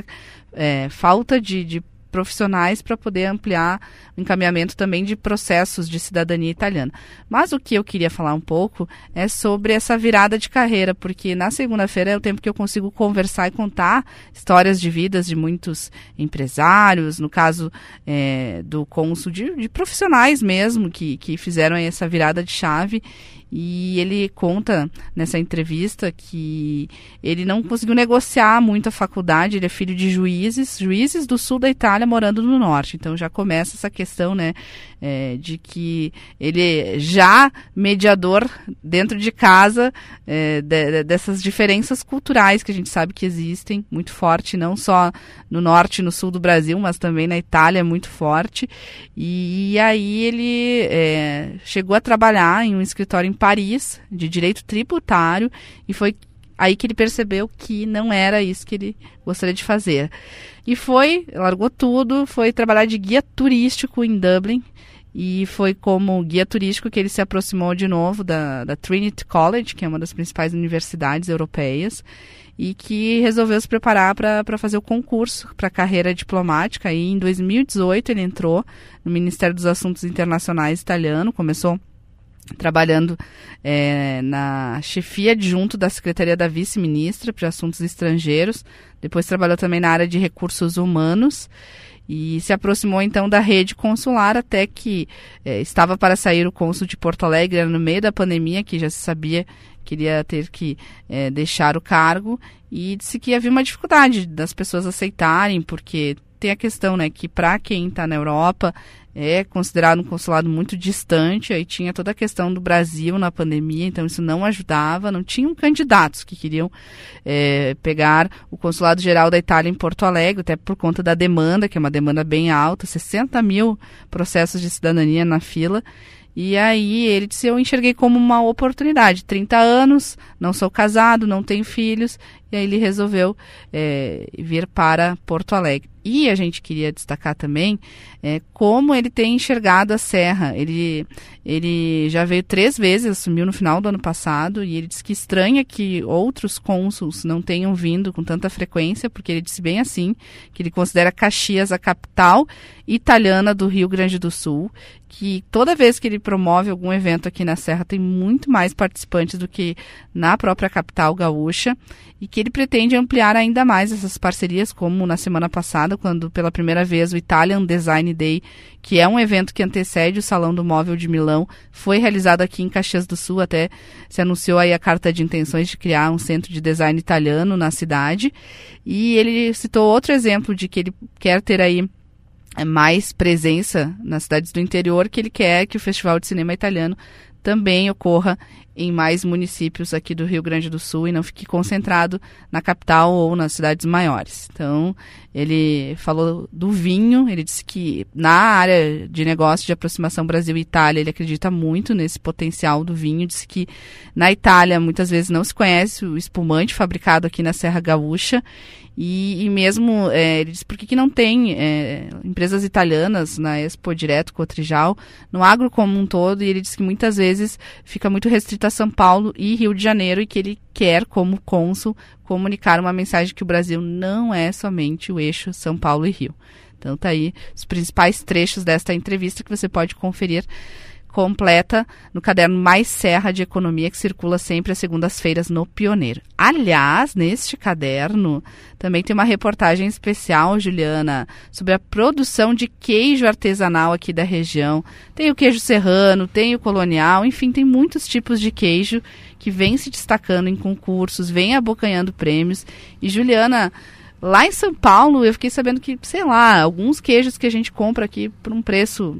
falta de profissionais para poder ampliar o encaminhamento também de processos de cidadania italiana. Mas o que eu queria falar um pouco é sobre essa virada de carreira, porque na segunda-feira é o tempo que eu consigo conversar e contar histórias de vidas de muitos empresários, no caso do cônsul, de profissionais mesmo, que fizeram essa virada de chave. E ele conta nessa entrevista que ele não conseguiu negociar muito a faculdade. Ele é filho de juízes do sul da Itália morando no norte. Então já começa essa questão, né, de que ele já mediador dentro de casa dessas diferenças culturais que a gente sabe que existem, muito forte, não só no norte e no sul do Brasil, mas também na Itália é muito forte. E aí ele chegou a trabalhar em um escritório em Paris, de direito tributário, e foi aí que ele percebeu que não era isso que ele gostaria de fazer. E largou tudo, foi trabalhar de guia turístico em Dublin, e foi como guia turístico que ele se aproximou de novo da Trinity College, que é uma das principais universidades europeias, e que resolveu se preparar para fazer o concurso para a carreira diplomática. E em 2018 ele entrou no Ministério dos Assuntos Internacionais italiano, começou trabalhando na chefia adjunto da Secretaria da Vice-Ministra para Assuntos Estrangeiros. Depois trabalhou também na área de Recursos Humanos e se aproximou então da rede consular, até que estava para sair o cônsul de Porto Alegre no meio da pandemia, que já se sabia que iria ter que deixar o cargo, e disse que havia uma dificuldade das pessoas aceitarem, porque tem a questão, né, que para quem está na Europa é considerado um consulado muito distante. Aí tinha toda a questão do Brasil na pandemia, então isso não ajudava, não tinham candidatos que queriam pegar o Consulado Geral da Itália em Porto Alegre, até por conta da demanda, que é uma demanda bem alta, 60 mil processos de cidadania na fila. E aí ele disse, eu enxerguei como uma oportunidade, 30 anos, não sou casado, não tenho filhos, e aí ele resolveu vir para Porto Alegre. E a gente queria destacar também como ele tem enxergado a Serra. Ele já veio 3 vezes, assumiu no final do ano passado, e ele disse que estranha que outros cônsuls não tenham vindo com tanta frequência, porque ele disse bem assim, que ele considera Caxias a capital italiana do Rio Grande do Sul, que toda vez que ele promove algum evento aqui na Serra tem muito mais participantes do que na própria capital gaúcha, e que ele pretende ampliar ainda mais essas parcerias, como na semana passada passado, quando pela primeira vez o Italian Design Day, que é um evento que antecede o Salão do Móvel de Milão, foi realizado aqui em Caxias do Sul. Até se anunciou aí a carta de intenções de criar um centro de design italiano na cidade. E ele citou outro exemplo de que ele quer ter aí mais presença nas cidades do interior, que ele quer que o Festival de Cinema Italiano também ocorra em mais municípios aqui do Rio Grande do Sul e não fique concentrado na capital ou nas cidades maiores. Então, ele falou do vinho, ele disse que na área de negócio de aproximação Brasil e Itália, ele acredita muito nesse potencial do vinho. Disse que na Itália muitas vezes não se conhece o espumante fabricado aqui na Serra Gaúcha. E mesmo, ele disse, por que não tem empresas italianas na Expo Direto Cotrijal, no agro como um todo, e ele disse que muitas vezes fica muito restrito a São Paulo e Rio de Janeiro, e que ele quer, como cônsul, comunicar uma mensagem que o Brasil não é somente o eixo São Paulo e Rio. Então tá aí os principais trechos desta entrevista que você pode conferir completa no caderno Mais Serra de Economia, que circula sempre às segundas-feiras no Pioneiro. Aliás, neste caderno também tem uma reportagem especial, Juliana, sobre a produção de queijo artesanal aqui da região. Tem o queijo serrano, tem o colonial, enfim, tem muitos tipos de queijo que vem se destacando em concursos, vem abocanhando prêmios. E, Juliana, lá em São Paulo, eu fiquei sabendo que, sei lá, alguns queijos que a gente compra aqui por um preço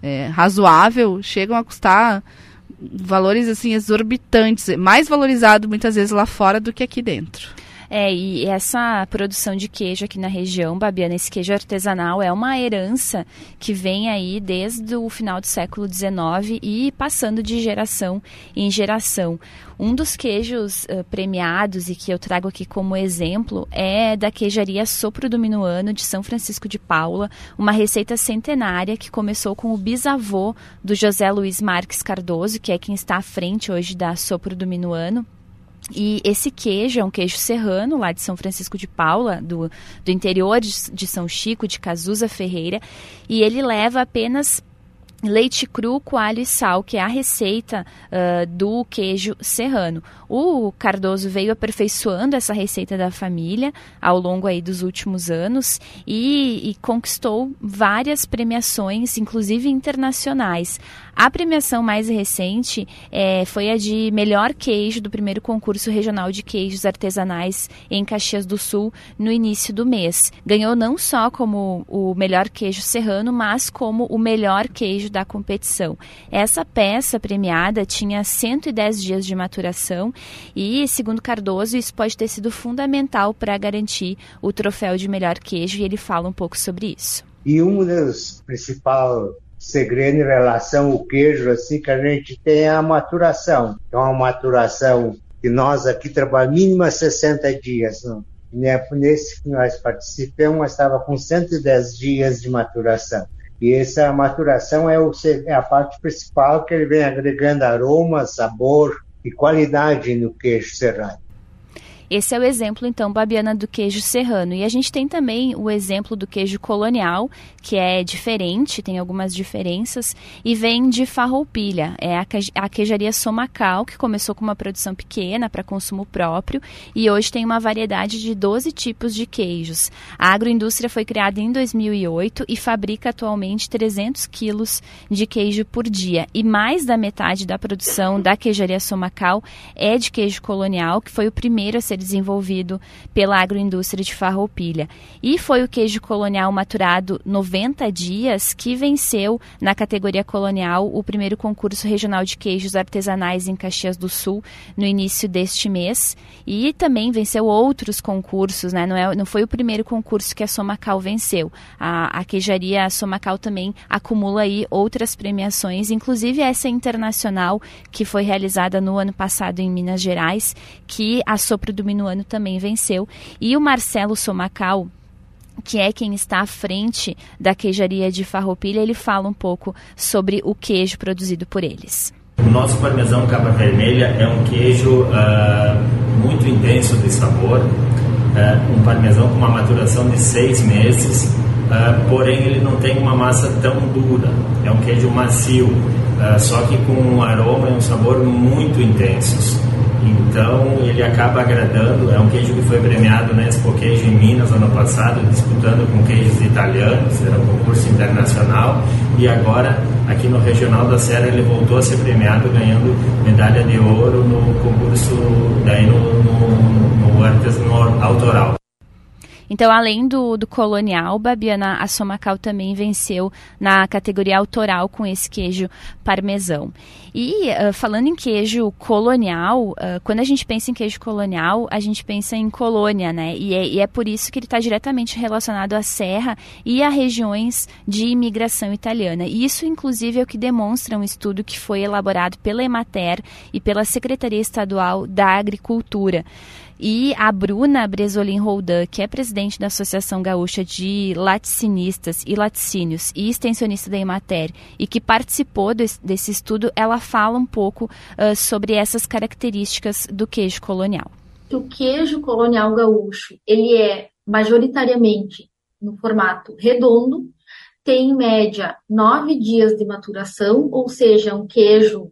razoável, chegam a custar valores assim exorbitantes, mais valorizado muitas vezes lá fora do que aqui dentro. E essa produção de queijo aqui na região, Babiana, esse queijo artesanal é uma herança que vem aí desde o final do século XIX e passando de geração em geração. Um dos queijos premiados e que eu trago aqui como exemplo é da queijaria Sopro do Minuano de São Francisco de Paula, uma receita centenária que começou com o bisavô do José Luiz Marques Cardoso, que é quem está à frente hoje da Sopro do Minuano. E esse queijo é um queijo serrano, lá de São Francisco de Paula, do interior de São Chico, de Cazuza Ferreira, e ele leva apenas leite cru, coalho e sal, que é a receita do queijo serrano. O Cardoso veio aperfeiçoando essa receita da família ao longo aí dos últimos anos e conquistou várias premiações, inclusive internacionais. A premiação mais recente foi a de melhor queijo do primeiro concurso regional de queijos artesanais em Caxias do Sul no início do mês. Ganhou não só como o melhor queijo serrano, mas como o melhor queijo da competição. Essa peça premiada tinha 110 dias de maturação e, segundo Cardoso, isso pode ter sido fundamental para garantir o troféu de melhor queijo, e ele fala um pouco sobre isso. E um dos principais segredos em relação ao queijo assim, que a gente tem é a maturação. Então, a maturação que nós aqui trabalhamos, mínima 60 dias. Não? Nesse que nós participamos, estava com 110 dias de maturação. E essa maturação é a parte principal, que ele vem agregando aroma, sabor e qualidade no queijo serrano. Esse é o exemplo, então, Babiana, do queijo serrano. E a gente tem também o exemplo do queijo colonial, que é diferente, tem algumas diferenças, e vem de Farroupilha. É a queijaria Somacal, que começou com uma produção pequena para consumo próprio, e hoje tem uma variedade de 12 tipos de queijos. A agroindústria foi criada em 2008 e fabrica atualmente 300 quilos de queijo por dia. E mais da metade da produção da queijaria Somacal é de queijo colonial, que foi o primeiro a ser desenvolvido pela agroindústria de Farroupilha. E foi o queijo colonial maturado 90 dias que venceu na categoria colonial o primeiro concurso regional de queijos artesanais em Caxias do Sul no início deste mês, e também venceu outros concursos, né? Não foi o primeiro concurso que a Somacal venceu. A queijaria Somacal também acumula aí outras premiações, inclusive essa internacional que foi realizada no ano passado em Minas Gerais, que a Sopro do Minuano também venceu. E o Marcelo Somacal, que é quem está à frente da queijaria de Farroupilha, ele fala um pouco sobre o queijo produzido por eles. O nosso parmesão capa vermelha é um queijo muito intenso de sabor, um parmesão com uma maturação de 6 meses, porém ele não tem uma massa tão dura, é um queijo macio, só que com um aroma e um sabor muito intensos. Então ele acaba agradando. É um queijo que foi premiado na Expo Queijo em Minas ano passado, disputando com queijos italianos, era um concurso internacional, e agora aqui no Regional da Serra ele voltou a ser premiado, ganhando medalha de ouro no concurso, daí no artesanato autoral. Então, além do colonial, Babiana, a Somacal também venceu na categoria autoral com esse queijo parmesão. E falando em queijo colonial, quando a gente pensa em queijo colonial, a gente pensa em colônia, né? E é por isso que ele está diretamente relacionado à Serra e a regiões de imigração italiana. E isso, inclusive, é o que demonstra um estudo que foi elaborado pela Emater e pela Secretaria Estadual da Agricultura. E a Bruna Bresolin Roldan, que é presidente da Associação Gaúcha de Laticinistas e Laticínios e extensionista da Emater, e que participou desse estudo, ela fala um pouco sobre essas características do queijo colonial. O queijo colonial gaúcho, ele é majoritariamente no formato redondo, tem em média 9 dias de maturação, ou seja, um queijo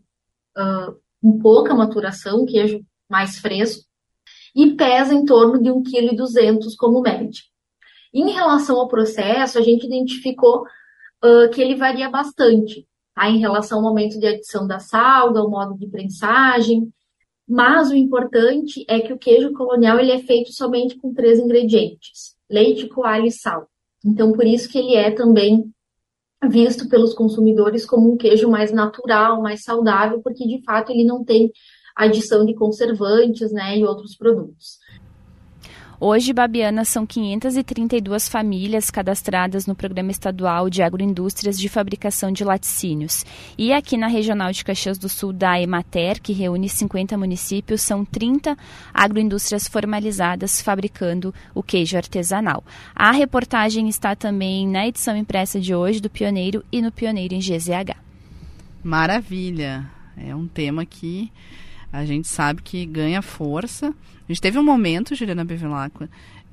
com pouca maturação, um queijo mais fresco, e pesa em torno de 1,2 kg como média. Em relação ao processo, a gente identificou que ele varia bastante, tá? Em relação ao momento de adição da salga, ao modo de prensagem, mas o importante é que o queijo colonial ele é feito somente com 3 ingredientes: leite, coalho e sal. Então, por isso que ele é também visto pelos consumidores como um queijo mais natural, mais saudável, porque de fato ele não tem adição de conservantes, né, e outros produtos. Hoje, Babiana, são 532 famílias cadastradas no Programa Estadual de Agroindústrias de Fabricação de Laticínios. E aqui na Regional de Caxias do Sul da Emater, que reúne 50 municípios, são 30 agroindústrias formalizadas fabricando o queijo artesanal. A reportagem está também na edição impressa de hoje do Pioneiro e no Pioneiro em GZH. Maravilha! É um tema que a gente sabe que ganha força. A gente teve um momento, Juliana Bevilacqua,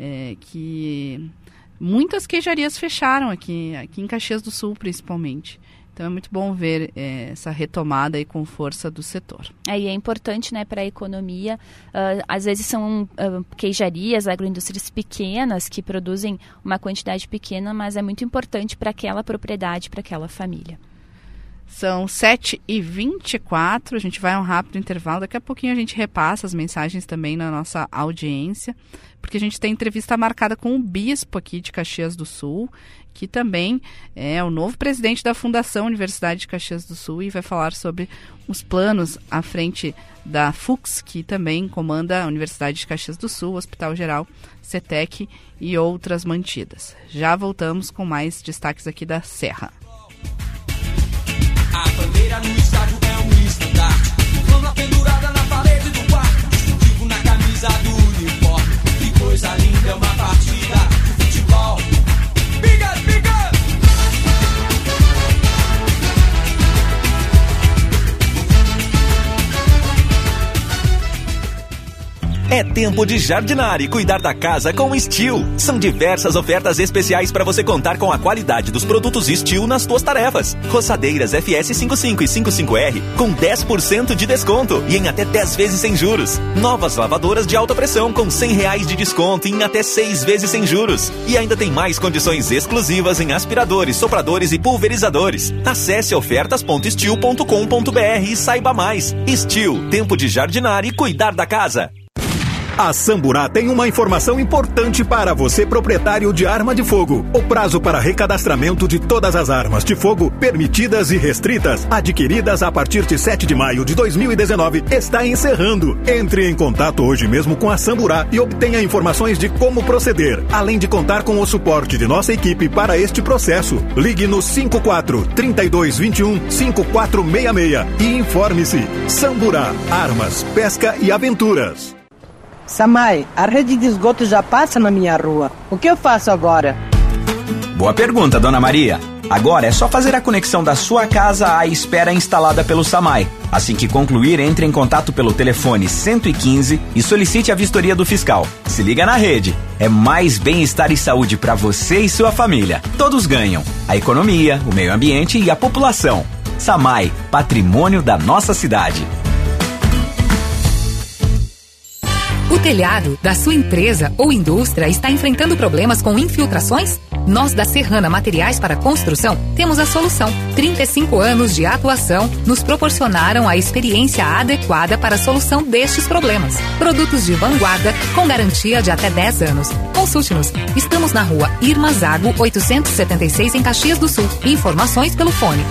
que muitas queijarias fecharam aqui em Caxias do Sul, principalmente. Então é muito bom ver essa retomada aí com força do setor. E é importante, né, para a economia. Às vezes são queijarias, agroindústrias pequenas que produzem uma quantidade pequena, mas é muito importante para aquela propriedade, para aquela família. São 7h24, a gente vai a um rápido intervalo. Daqui a pouquinho a gente repassa as mensagens também na nossa audiência, porque a gente tem entrevista marcada com o bispo aqui de Caxias do Sul, que também é o novo presidente da Fundação Universidade de Caxias do Sul e vai falar sobre os planos à frente da FUCS, que também comanda a Universidade de Caxias do Sul, Hospital Geral, CETEC e outras mantidas. Já voltamos com mais destaques aqui da Serra. A bandeira no estádio é um estandarte, flama pendurada na parede do quarto, distintivo na camisa do uniforme. Que coisa linda, é uma partida de futebol. Biga, biga! É tempo de jardinar e cuidar da casa com Steel. São diversas ofertas especiais para você contar com a qualidade dos produtos Steel nas suas tarefas. Roçadeiras FS55 e 55R com 10% de desconto e em até 10 vezes sem juros. Novas lavadoras de alta pressão com R$100 de desconto e em até 6 vezes sem juros. E ainda tem mais condições exclusivas em aspiradores, sopradores e pulverizadores. Acesse ofertas.steel.com.br e saiba mais. Steel, tempo de jardinar e cuidar da casa. A Samburá tem uma informação importante para você, proprietário de arma de fogo. O prazo para recadastramento de todas as armas de fogo permitidas e restritas, adquiridas a partir de 7 de maio de 2019, está encerrando. Entre em contato hoje mesmo com a Samburá e obtenha informações de como proceder, além de contar com o suporte de nossa equipe para este processo. Ligue no 54-3221-5466 e informe-se. Samburá, armas, pesca e aventuras. Samai, a rede de esgoto já passa na minha rua. O que eu faço agora? Boa pergunta, Dona Maria. Agora é só fazer a conexão da sua casa à espera instalada pelo Samai. Assim que concluir, entre em contato pelo telefone 115 e solicite a vistoria do fiscal. Se liga na rede. É mais bem-estar e saúde para você e sua família. Todos ganham. A economia, o meio ambiente e a população. Samai, patrimônio da nossa cidade. O telhado da sua empresa ou indústria está enfrentando problemas com infiltrações? Nós da Serrana Materiais para Construção temos a solução. 35 anos de atuação nos proporcionaram a experiência adequada para a solução destes problemas. Produtos de vanguarda com garantia de até 10 anos. Consulte-nos. Estamos na rua Irma Zago, 876 em Caxias do Sul. Informações pelo fone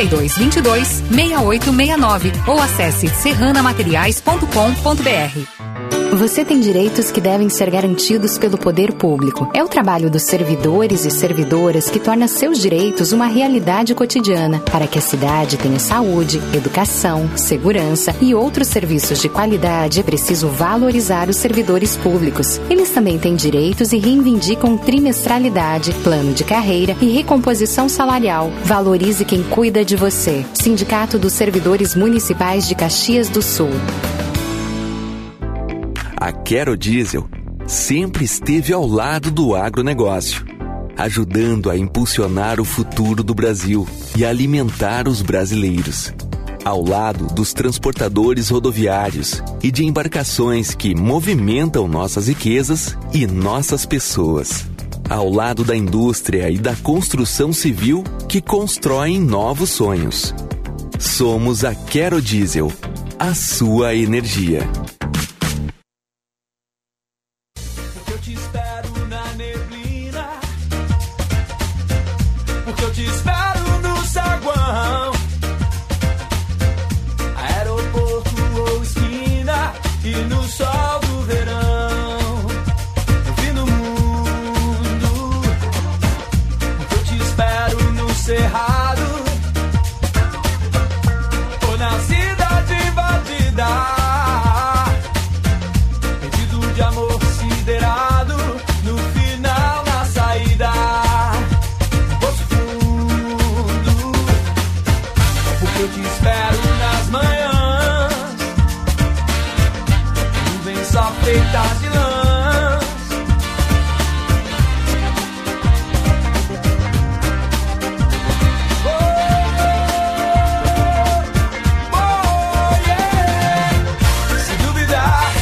3222-6869 ou acesse serranamateriais.com.br. Você tem direitos que devem ser garantidos pelo poder público. É o trabalho dos servidores e servidoras que torna seus direitos uma realidade cotidiana, para que a cidade tenha saúde, educação, segurança e outros serviços de qualidade. É preciso valorizar os servidores públicos. Eles também têm direitos e reivindicam trimestralidade, plano de carreira e recomposição salarial. Valorize quem cuida de você. Sindicato dos Servidores Municipais de Caxias do Sul. A Quero Diesel sempre esteve ao lado do agronegócio, ajudando a impulsionar o futuro do Brasil e alimentar os brasileiros. Ao lado dos transportadores rodoviários e de embarcações que movimentam nossas riquezas e nossas pessoas. Ao lado da indústria e da construção civil que constroem novos sonhos. Somos a Quero Diesel, a sua energia. Porque eu te espero no saguão, aeroporto ou esquina, e no sol do verão, no fim do mundo. Porque eu te espero no cerrado, ou na cidade invadida, pedido de amor siderado, no final na saída. Eu te espero nas manhãs, nuvens só feitas de lãs. Se duvidar.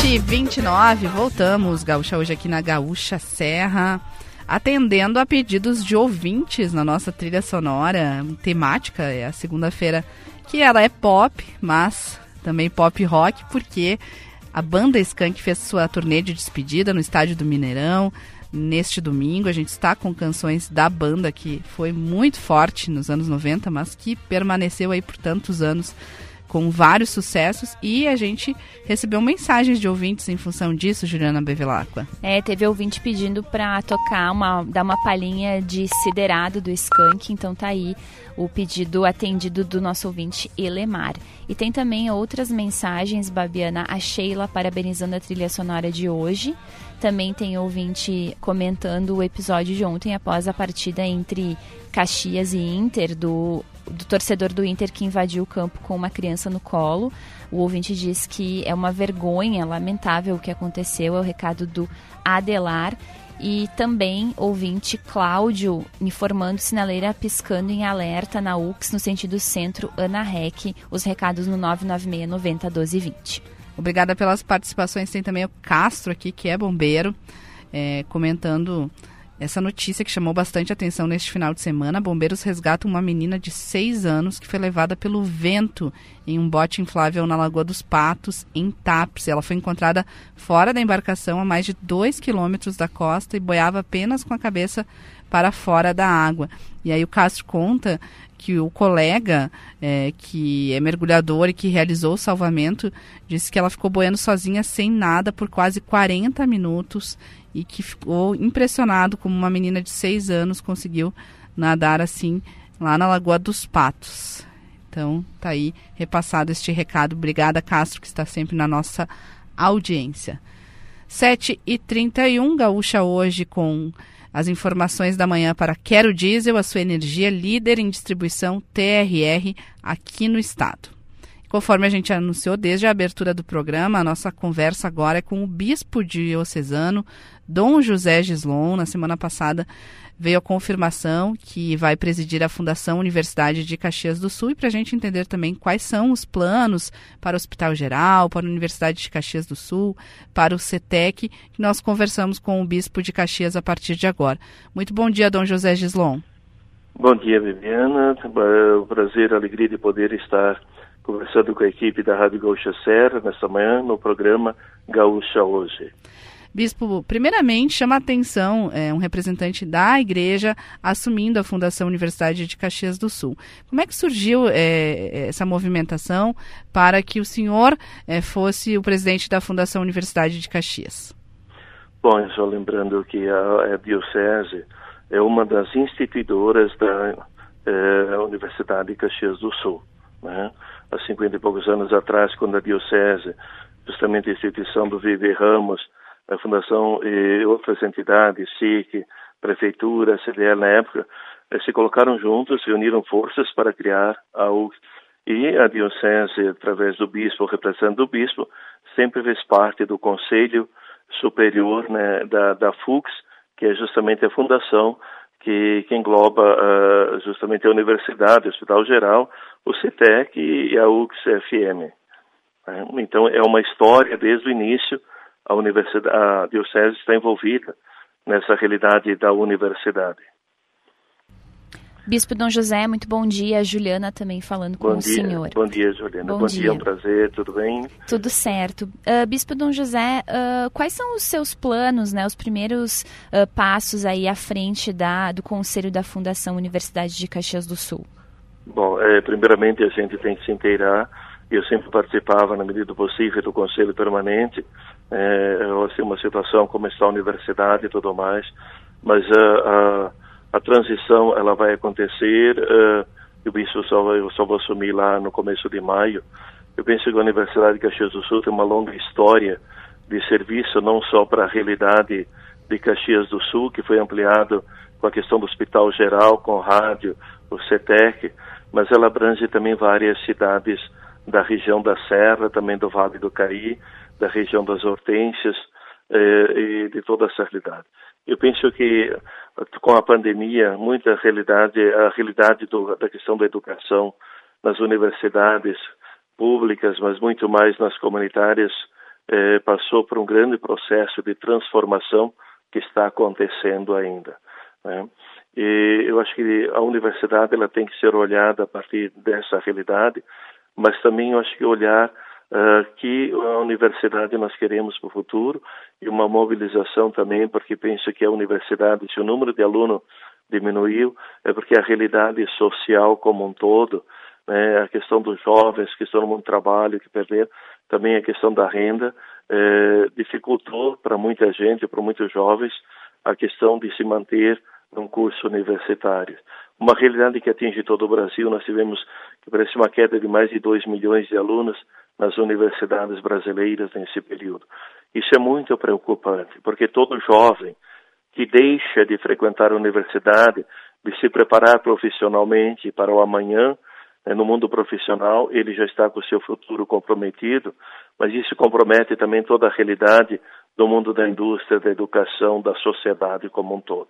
7h29, voltamos. Gaúcha hoje aqui na Gaúcha Serra, atendendo a pedidos de ouvintes na nossa trilha sonora temática. É a segunda-feira que ela é pop, mas também pop rock, porque a banda Skank fez sua turnê de despedida no estádio do Mineirão. Neste domingo a gente está com canções da banda que foi muito forte nos anos 90, mas que permaneceu aí por tantos anos com vários sucessos, e a gente recebeu mensagens de ouvintes em função disso, Juliana Bevilacqua. Teve ouvinte pedindo para tocar, dar uma palhinha de Siderado do Skank, então tá aí o pedido atendido do nosso ouvinte Elemar. E tem também outras mensagens, Babiana, a Sheila parabenizando a trilha sonora de hoje. Também tem ouvinte comentando o episódio de ontem após a partida entre Caxias e Inter, do torcedor do Inter que invadiu o campo com uma criança no colo. O ouvinte diz que é uma vergonha, lamentável o que aconteceu, é o recado do Adelar. E também ouvinte Cláudio informando sinaleira piscando em alerta na UX no sentido centro Ana Rec, os recados no 996 90 12 20. Obrigada pelas participações. Tem também o Castro aqui, que é bombeiro, comentando essa notícia que chamou bastante atenção neste final de semana. Bombeiros resgatam uma menina de 6 anos que foi levada pelo vento em um bote inflável na Lagoa dos Patos, em Tapes. Ela foi encontrada fora da embarcação a mais de 2 quilômetros da costa e boiava apenas com a cabeça para fora da água. E aí o Castro conta que o colega, que é mergulhador e que realizou o salvamento, disse que ela ficou boiando sozinha sem nada por quase 40 minutos e que ficou impressionado como uma menina de 6 anos conseguiu nadar assim lá na Lagoa dos Patos. Então tá aí repassado este recado. Obrigada, Castro, que está sempre na nossa audiência. 7h31, Gaúcha hoje com as informações da manhã para Quero Diesel, a sua energia líder em distribuição TRR aqui no estado. Conforme a gente anunciou desde a abertura do programa, a nossa conversa agora é com o bispo diocesano, Dom José Gislon. Na semana passada veio a confirmação que vai presidir a Fundação Universidade de Caxias do Sul, e para a gente entender também quais são os planos para o Hospital Geral, para a Universidade de Caxias do Sul, para o CETEC, que nós conversamos com o bispo de Caxias a partir de agora. Muito bom dia, Dom José Gislon. Bom dia, Viviana. É um prazer e alegria de poder estar conversando com a equipe da Rádio Gaúcha Serra nesta manhã no programa Gaúcha Hoje. Bispo, primeiramente chama a atenção um representante da igreja assumindo a Fundação Universidade de Caxias do Sul. Como é que surgiu essa movimentação para que o senhor fosse o presidente da Fundação Universidade de Caxias? Bom, só lembrando que a Diocese é uma das instituidoras da Universidade de Caxias do Sul, né? Há 50 e poucos anos atrás, quando a Diocese, justamente a instituição do V.V. Ramos, a Fundação e outras entidades, SIC, Prefeitura, CDL na época, se colocaram juntos, reuniram forças para criar a UCS. E a Diocese, através do bispo, representando o bispo, sempre fez parte do Conselho Superior, né, da FUCS, que é justamente a fundação que engloba justamente a Universidade, o Hospital Geral, o CETEC e a UCS-FM. Então, é uma história desde o início. A Diocese está envolvida nessa realidade da universidade. Bispo Dom José, muito bom dia. Juliana também falando com o senhor. Bom dia, Juliana. Bom dia, é um prazer, tudo bem? Tudo certo. Bispo Dom José, quais são os seus planos, né, os primeiros passos aí à frente do Conselho da Fundação Universidade de Caxias do Sul? Bom, primeiramente a gente tem que se inteirar. Eu sempre participava, na medida do possível, do Conselho Permanente, assim, uma situação como está a universidade e tudo mais, mas a transição ela vai acontecer, o bispo eu só vou assumir lá no começo de maio. Eu penso que a Universidade de Caxias do Sul tem uma longa história de serviço, não só para a realidade de Caxias do Sul, que foi ampliado com a questão do Hospital Geral, com rádio, o CETEC, mas ela abrange também várias cidades da região da Serra, também do Vale do Caí, da região das Hortênsias e de toda essa realidade. Eu penso que com a pandemia, a realidade da questão da educação nas universidades públicas, mas muito mais nas comunitárias, passou por um grande processo de transformação que está acontecendo ainda, né? E eu acho que a universidade ela tem que ser olhada a partir dessa realidade, mas também eu acho que olhar que a universidade nós queremos para o futuro e uma mobilização também, porque penso que a universidade, se o número de alunos diminuiu, é porque a realidade social como um todo, né, a questão dos jovens que estão no mundo do trabalho, que perderam, também a questão da renda, dificultou para muita gente, para muitos jovens, a questão de se manter num curso universitário. Uma realidade que atinge todo o Brasil. Nós tivemos que parece uma queda de mais de 2 milhões de alunos nas universidades brasileiras nesse período. Isso é muito preocupante, porque todo jovem que deixa de frequentar a universidade, de se preparar profissionalmente para o amanhã, no mundo profissional, ele já está com o seu futuro comprometido, mas isso compromete também toda a realidade do mundo da indústria, da educação, da sociedade como um todo.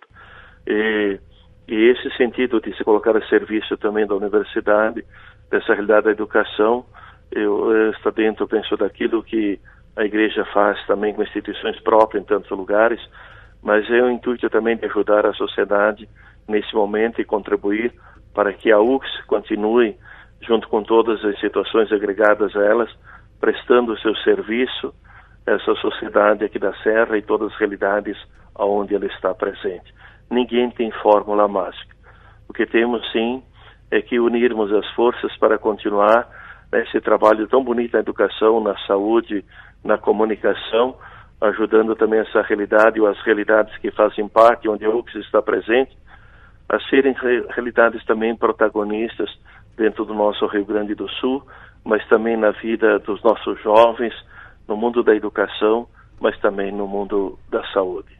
E esse sentido de se colocar a serviço também da universidade, dessa realidade da educação, está dentro, penso, daquilo que a igreja faz também com instituições próprias em tantos lugares, mas é o intuito também de ajudar a sociedade nesse momento e contribuir para que a UCS continue, junto com todas as situações agregadas a elas, prestando o seu serviço a essa sociedade aqui da Serra e todas as realidades onde ela está presente. Ninguém tem fórmula mágica. O que temos, sim, é que unirmos as forças para continuar esse trabalho tão bonito na educação, na saúde, na comunicação, ajudando também essa realidade ou as realidades que fazem parte, onde a UCS está presente, a serem realidades também protagonistas dentro do nosso Rio Grande do Sul, mas também na vida dos nossos jovens, no mundo da educação, mas também no mundo da saúde.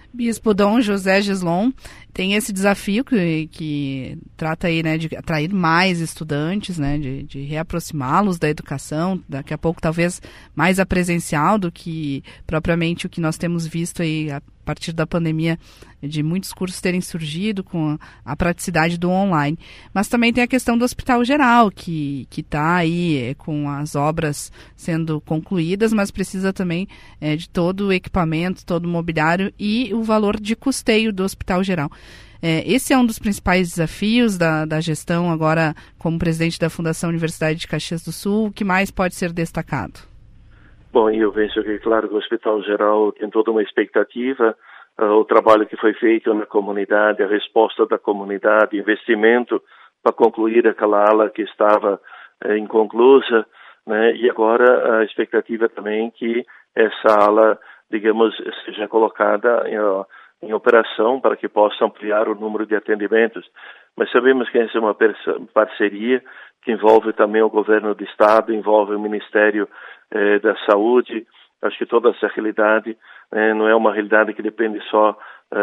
Bispo Dom José Gislon tem esse desafio que trata aí, né, de atrair mais estudantes, né, de reaproximá-los da educação, daqui a pouco talvez mais a presencial do que propriamente o que nós temos visto aí a partir da pandemia, de muitos cursos terem surgido com a praticidade do online. Mas também tem a questão do Hospital Geral, que está aí com as obras sendo concluídas, mas precisa também de todo o equipamento, todo o mobiliário e o valor de custeio do Hospital Geral. Esse é um dos principais desafios da gestão agora como presidente da Fundação Universidade de Caxias do Sul. O que mais pode ser destacado? Bom, eu penso que, claro, que o Hospital Geral tem toda uma expectativa, o trabalho que foi feito na comunidade, a resposta da comunidade, investimento para concluir aquela ala que estava inconclusa, né? E agora a expectativa também que essa ala, digamos, seja colocada em operação para que possa ampliar o número de atendimentos. Mas sabemos que essa é uma parceria que envolve também o governo do estado, envolve o Ministério da Saúde. Acho que toda essa realidade não é uma realidade que depende só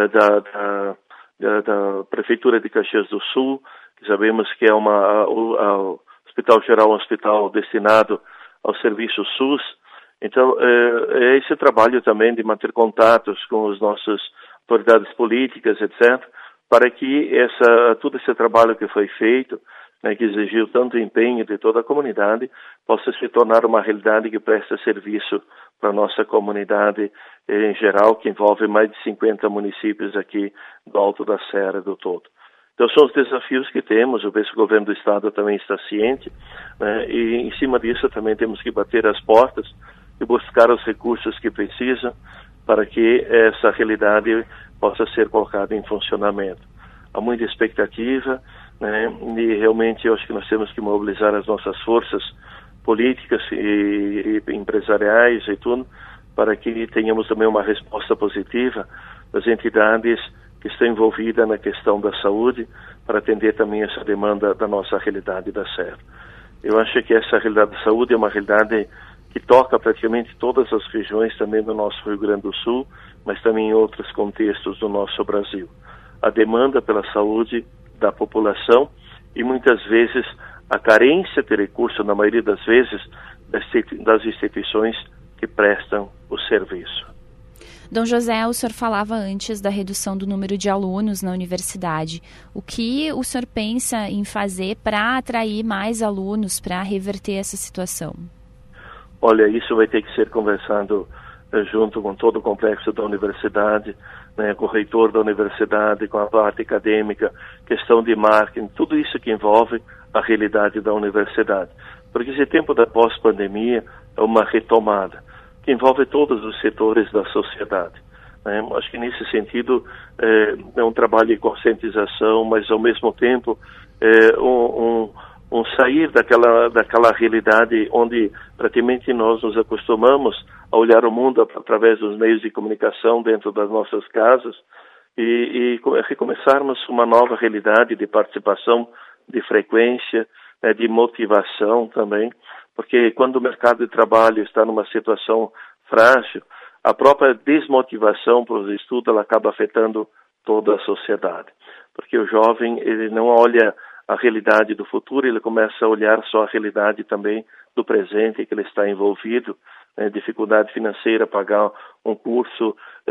da Prefeitura de Caxias do Sul, que sabemos que é o Hospital Geral, um hospital destinado ao serviço SUS. Então, é esse trabalho também de manter contatos com as nossas autoridades políticas, etc., para que todo esse trabalho que foi feito, né, que exigiu tanto empenho de toda a comunidade, possa se tornar uma realidade que presta serviço para a nossa comunidade em geral, que envolve mais de 50 municípios aqui do Alto da Serra do todo. Então são os desafios que temos, eu penso que o governo do estado também está ciente, né, e em cima disso também temos que bater as portas e buscar os recursos que precisam para que essa realidade possa ser colocada em funcionamento. Há muita expectativa, né, e realmente eu acho que nós temos que mobilizar as nossas forças políticas e empresariais e tudo, para que tenhamos também uma resposta positiva das entidades que estão envolvidas na questão da saúde, para atender também essa demanda da nossa realidade da Serra. Eu acho que essa realidade da saúde é uma realidade que toca praticamente todas as regiões também do nosso Rio Grande do Sul, mas também em outros contextos do nosso Brasil. A demanda pela saúde da população e muitas vezes a carência de recurso, na maioria das vezes, das instituições que prestam o serviço. Dom José, o senhor falava antes da redução do número de alunos na universidade. O que o senhor pensa em fazer para atrair mais alunos, para reverter essa situação? Olha, isso vai ter que ser conversado junto com todo o complexo da universidade, né, com o reitor da universidade, com a parte acadêmica, questão de marketing, tudo isso que envolve a realidade da universidade. Porque esse tempo da pós-pandemia é uma retomada, que envolve todos os setores da sociedade, né? Acho que nesse sentido é um trabalho de conscientização, mas ao mesmo tempo um sair daquela realidade onde praticamente nós nos acostumamos a olhar o mundo através dos meios de comunicação dentro das nossas casas e recomeçarmos uma nova realidade de participação, de frequência, né, de motivação também, porque quando o mercado de trabalho está numa situação frágil, a própria desmotivação para os estudos ela acaba afetando toda a sociedade, porque o jovem ele não olha a realidade do futuro, ele começa a olhar só a realidade também do presente que ele está envolvido, né, dificuldade financeira, pagar um curso,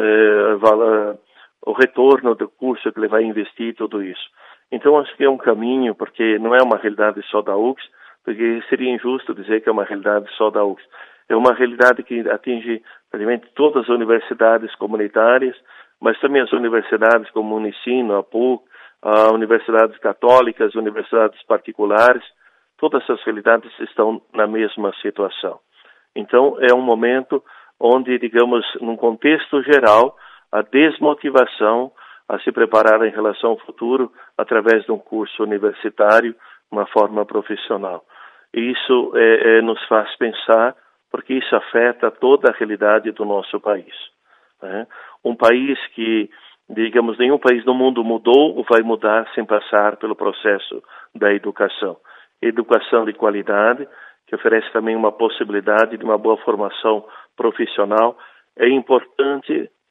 o retorno do curso que ele vai investir, tudo isso. Então acho que é um caminho, porque não é uma realidade só da UCS, porque seria injusto dizer que é uma realidade só da UCS. É uma realidade que atinge praticamente todas as universidades comunitárias, mas também as universidades como o Unicino, a PUC, as universidades católicas, universidades particulares, todas essas realidades estão na mesma situação. Então, é um momento onde, digamos, num contexto geral, a desmotivação a se preparar em relação ao futuro através de um curso universitário, uma forma profissional. E isso nos faz pensar, porque isso afeta toda a realidade do nosso país, né? Um país que, digamos, nenhum país do mundo mudou ou vai mudar sem passar pelo processo da educação. Educação de qualidade, que oferece também uma possibilidade de uma boa formação profissional, é importante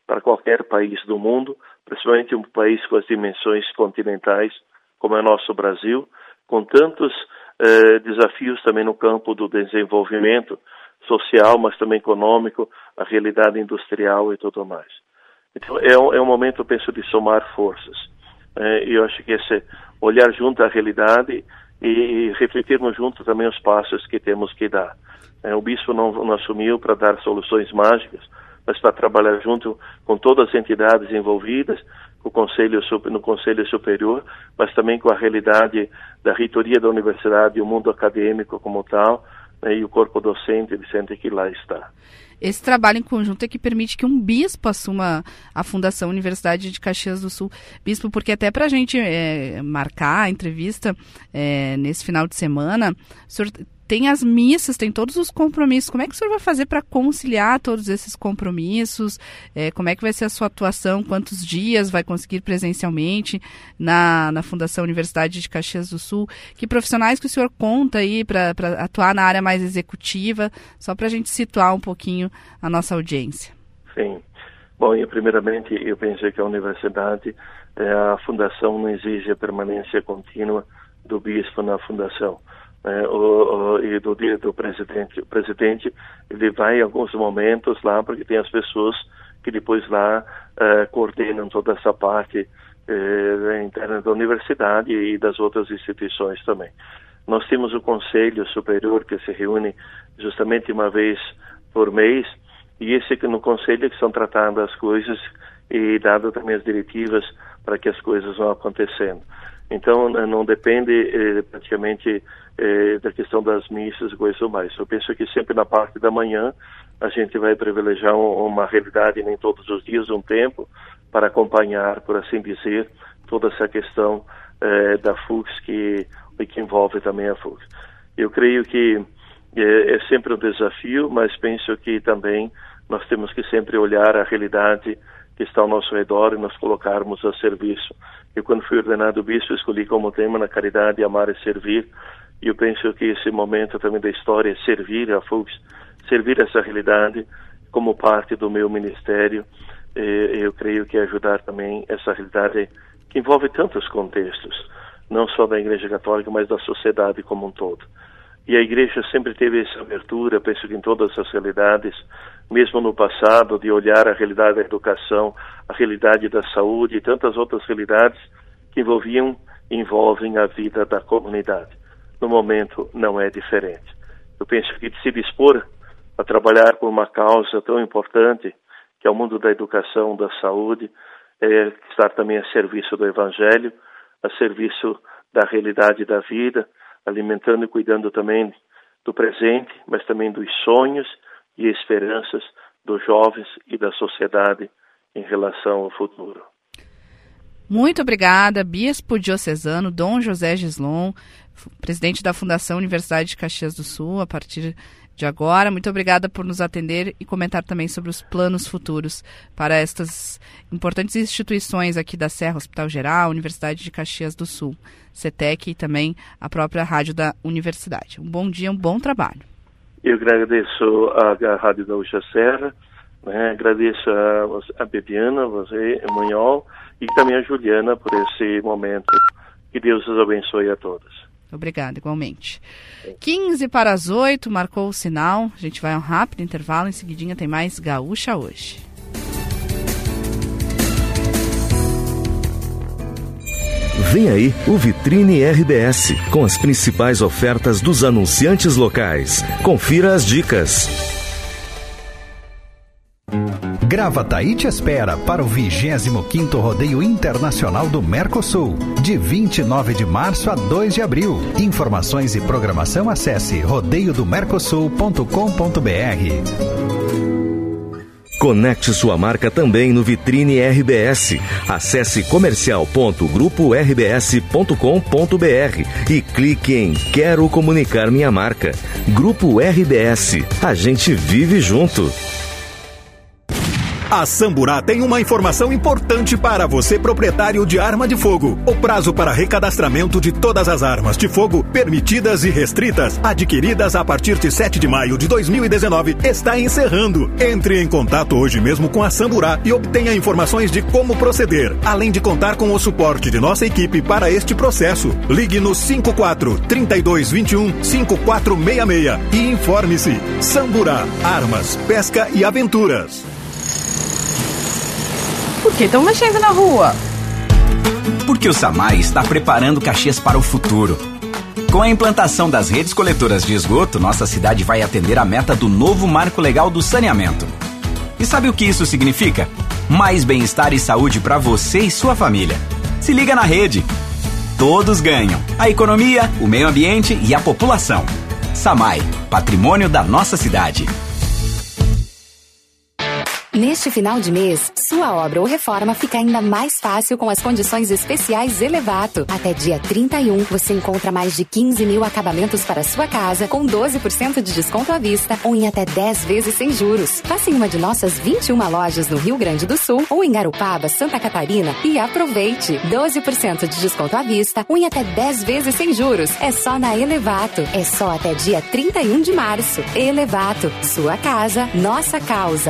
para qualquer país do mundo, principalmente um país com as dimensões continentais, como é o nosso Brasil, com tantos desafios também no campo do desenvolvimento social, mas também econômico, a realidade industrial e tudo mais. Então, é um momento, eu penso, de somar forças. E eu acho que esse olhar junto à realidade e refletirmos junto também os passos que temos que dar. O bispo não assumiu para dar soluções mágicas, mas para trabalhar junto com todas as entidades envolvidas, no Conselho Superior, mas também com a realidade da reitoria da universidade e o mundo acadêmico como tal, e o corpo docente que lá está. Esse trabalho em conjunto é que permite que um bispo assuma a Fundação Universidade de Caxias do Sul. Bispo, porque até para a gente marcar a entrevista nesse final de semana, o senhor tem as missas, tem todos os compromissos. Como é que o senhor vai fazer para conciliar todos esses compromissos? Como é que vai ser a sua atuação? Quantos dias vai conseguir presencialmente na Fundação Universidade de Caxias do Sul? Que profissionais que o senhor conta aí para atuar na área mais executiva? Só para a gente situar um pouquinho a nossa audiência. Sim. Bom, primeiramente, eu penso que a universidade, a fundação não exige a permanência contínua do bispo na fundação. E do presidente. O presidente, ele vai em alguns momentos lá, porque tem as pessoas que depois lá coordenam toda essa parte interna da universidade e das outras instituições também. Nós temos o Conselho Superior, que se reúne justamente uma vez por mês, e esse que no Conselho que são tratadas as coisas e dadas também as diretivas para que as coisas vão acontecendo. Então, não depende praticamente da questão das missas e coisas mais. Eu penso que sempre na parte da manhã a gente vai privilegiar uma realidade, nem todos os dias, um tempo, para acompanhar, por assim dizer, toda essa questão da FUCS que envolve também a FUCS. Eu creio que é sempre um desafio, mas penso que também nós temos que sempre olhar a realidade que está ao nosso redor e nos colocarmos a serviço. Eu, quando fui ordenado bispo, escolhi como tema na caridade, amar e servir, e eu penso que esse momento também da história é servir a FUCS, servir essa realidade como parte do meu ministério. Eu creio que ajudar também essa realidade que envolve tantos contextos, não só da Igreja Católica, mas da sociedade como um todo. E a Igreja sempre teve essa abertura, penso que em todas as realidades, mesmo no passado, de olhar a realidade da educação, a realidade da saúde e tantas outras realidades que envolvem a vida da comunidade. No momento, não é diferente. Eu penso que se dispor a trabalhar por uma causa tão importante, que é o mundo da educação, da saúde, é estar também a serviço do Evangelho, a serviço da realidade da vida, alimentando e cuidando também do presente, mas também dos sonhos e esperanças dos jovens e da sociedade em relação ao futuro. Muito obrigada, Bispo Diocesano Dom José Gislon, presidente da Fundação Universidade de Caxias do Sul, a partir de agora. Muito obrigada por nos atender e comentar também sobre os planos futuros para estas importantes instituições aqui da Serra, Hospital Geral, Universidade de Caxias do Sul, CETEC e também a própria rádio da universidade. Um bom dia, um bom trabalho. Eu agradeço a Rádio Gaúcha Serra, agradeço a Bebiana, você, Munhol, e também a Juliana por esse momento. Que Deus os abençoe a todos. Obrigada, igualmente. 7:15, marcou o sinal. A gente vai a um rápido intervalo. Em seguidinha tem mais Gaúcha Hoje. Vem aí o Vitrine RBS, com as principais ofertas dos anunciantes locais. Confira as dicas. Gravataí te espera para o 25º Rodeio Internacional do Mercosul, de 29 de março a 2 de abril. Informações e programação, acesse rodeiodomercosul.com.br. Conecte sua marca também no Vitrine RBS. Acesse comercial.grupo-rbs.com.br e clique em Quero comunicar minha marca. Grupo RBS. A gente vive junto. A Samburá tem uma informação importante para você, proprietário de arma de fogo. O prazo para recadastramento de todas as armas de fogo permitidas e restritas, adquiridas a partir de 7 de maio de 2019, está encerrando. Entre em contato hoje mesmo com a Samburá e obtenha informações de como proceder, além de contar com o suporte de nossa equipe para este processo. Ligue no 54-3221-5466 e informe-se. Samburá, armas, pesca e aventuras. Por que estão mexendo na rua? Porque o SAMAI está preparando Caxias para o futuro. Com a implantação das redes coletoras de esgoto, nossa cidade vai atender a meta do novo Marco Legal do Saneamento. E sabe o que isso significa? Mais bem-estar e saúde para você e sua família. Se liga na rede. Todos ganham. A economia, o meio ambiente e a população. SAMAI, patrimônio da nossa cidade. Neste final de mês, sua obra ou reforma fica ainda mais fácil com as condições especiais Elevato. Até dia 31, você encontra mais de 15 mil acabamentos para sua casa, com 12% de desconto à vista ou em até 10 vezes sem juros. Faça em uma de nossas 21 lojas no Rio Grande do Sul ou em Garopaba, Santa Catarina e aproveite. 12% de desconto à vista ou em até 10 vezes sem juros. É só na Elevato. É só até dia 31 de março. Elevato. Sua casa, nossa causa.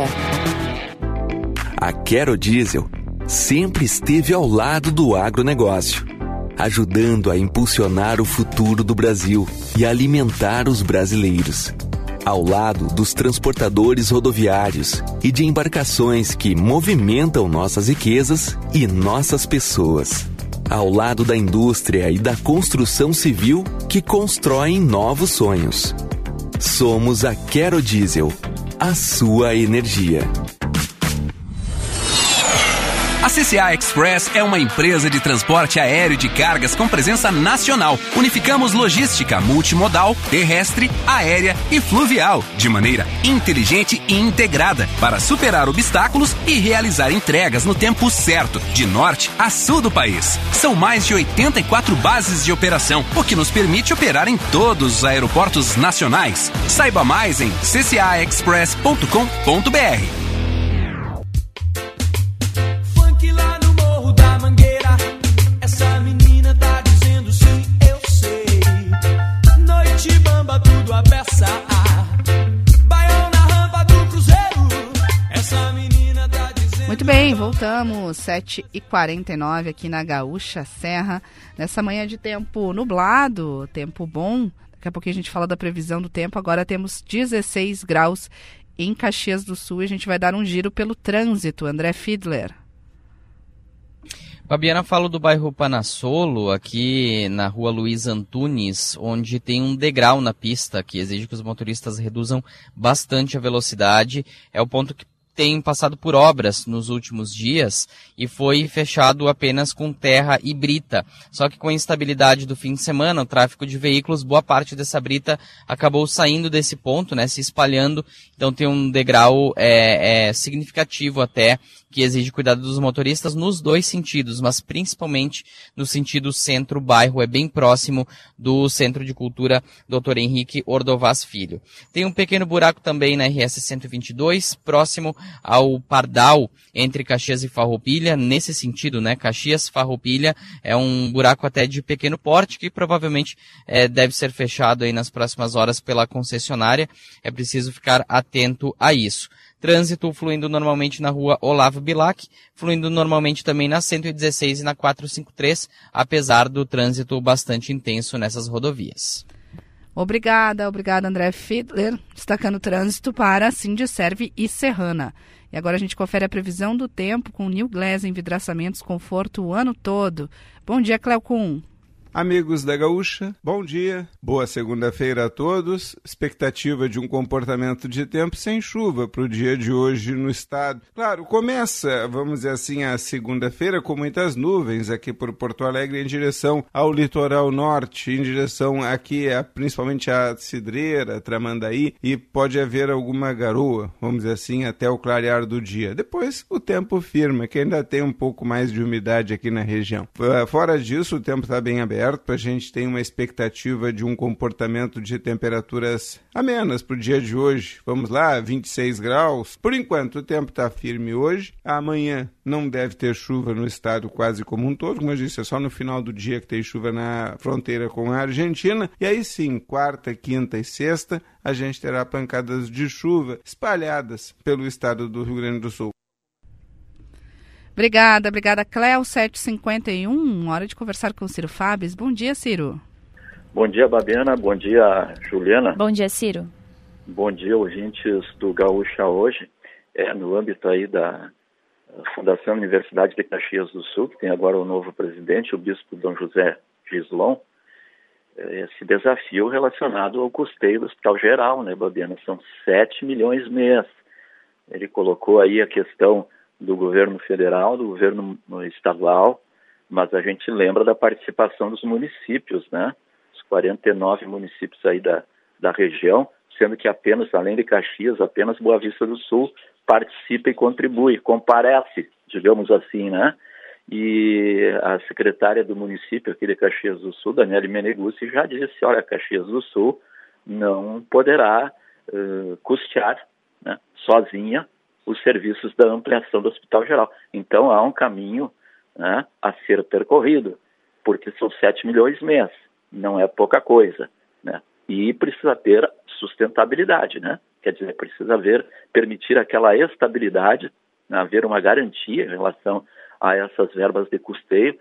A Quero Diesel sempre esteve ao lado do agronegócio, ajudando a impulsionar o futuro do Brasil e alimentar os brasileiros. Ao lado dos transportadores rodoviários e de embarcações que movimentam nossas riquezas e nossas pessoas. Ao lado da indústria e da construção civil que constroem novos sonhos. Somos a Quero Diesel, a sua energia. A CCA Express é uma empresa de transporte aéreo de cargas com presença nacional. Unificamos logística multimodal, terrestre, aérea e fluvial, de maneira inteligente e integrada, para superar obstáculos e realizar entregas no tempo certo, de norte a sul do país. São mais de 84 bases de operação, o que nos permite operar em todos os aeroportos nacionais. Saiba mais em ccaexpress.com.br. Muito bem, voltamos 7h49 aqui na Gaúcha Serra, nessa manhã de tempo nublado, tempo bom. Daqui a pouquinho a gente fala da previsão do tempo. Agora temos 16 graus em Caxias do Sul e a gente vai dar um giro pelo trânsito. André Fiedler. Fabiana, falo do bairro Panassolo, aqui na rua Luiz Antunes, onde tem um degrau na pista que exige que os motoristas reduzam bastante a velocidade. É o ponto que tem passado por obras nos últimos dias e foi fechado apenas com terra e brita. Só que com a instabilidade do fim de semana, o tráfego de veículos, boa parte dessa brita acabou saindo desse ponto, né, se espalhando. Então tem um degrau significativo até, que exige cuidado dos motoristas nos dois sentidos, mas principalmente no sentido centro-bairro, é bem próximo do Centro de Cultura Dr. Henrique Ordovaz Filho. Tem um pequeno buraco também na RS 122, próximo ao Pardal, entre Caxias e Farroupilha, nesse sentido, né, Caxias-Farroupilha, é um buraco até de pequeno porte, que provavelmente deve ser fechado aí nas próximas horas pela concessionária, é preciso ficar atento a isso. Trânsito fluindo normalmente na rua Olavo Bilac, fluindo normalmente também na 116 e na 453, apesar do trânsito bastante intenso nessas rodovias. Obrigada André Fiedler, destacando o trânsito para Sindiserve e Serrana. E agora a gente confere a previsão do tempo com New Glass Envidraçamentos Conforto o ano todo. Bom dia, Cleocum. Amigos da Gaúcha, bom dia, boa segunda-feira a todos. Expectativa de um comportamento de tempo sem chuva para o dia de hoje no estado. Claro, começa, vamos dizer assim, a segunda-feira com muitas nuvens aqui por Porto Alegre em direção ao litoral norte, em direção aqui principalmente a Cidreira, Tramandaí, e pode haver alguma garoa, vamos dizer assim, até o clarear do dia. Depois o tempo firma, que ainda tem um pouco mais de umidade aqui na região. Fora disso, o tempo está bem aberto. aberto, a gente tem uma expectativa de um comportamento de temperaturas amenas para o dia de hoje. Vamos lá, 26 graus. Por enquanto, o tempo está firme hoje. Amanhã não deve ter chuva no estado quase como um todo. Como eu disse, é só no final do dia que tem chuva na fronteira com a Argentina. E aí sim, quarta, quinta e sexta, a gente terá pancadas de chuva espalhadas pelo estado do Rio Grande do Sul. Obrigada, Cléo, 7h51, hora de conversar com o Ciro Fabes. Bom dia, Ciro. Bom dia, Babiana, bom dia, Juliana. Bom dia, Ciro. Bom dia, ouvintes do Gaúcha Hoje. No âmbito aí da Fundação Universidade de Caxias do Sul, que tem agora o novo presidente, o bispo Dom José Gislon, esse desafio relacionado ao custeio do Hospital Geral, né, Babiana? São 7 milhões mês. Ele colocou aí a questão do governo federal, do governo estadual, mas a gente lembra da participação dos municípios, né? Os 49 municípios aí da região, sendo que apenas, além de Caxias, apenas Boa Vista do Sul participa e contribui, comparece, digamos assim, né? E a secretária do município aqui de Caxias do Sul, Daniele Meneguzzi, já disse, olha, Caxias do Sul não poderá custear, né, sozinha os serviços da ampliação do Hospital Geral. Então, há um caminho, né, a ser percorrido, porque são 7 milhões mês, não é pouca coisa, né? E precisa ter sustentabilidade, né? Quer dizer, precisa permitir aquela estabilidade, né, haver uma garantia em relação a essas verbas de custeio,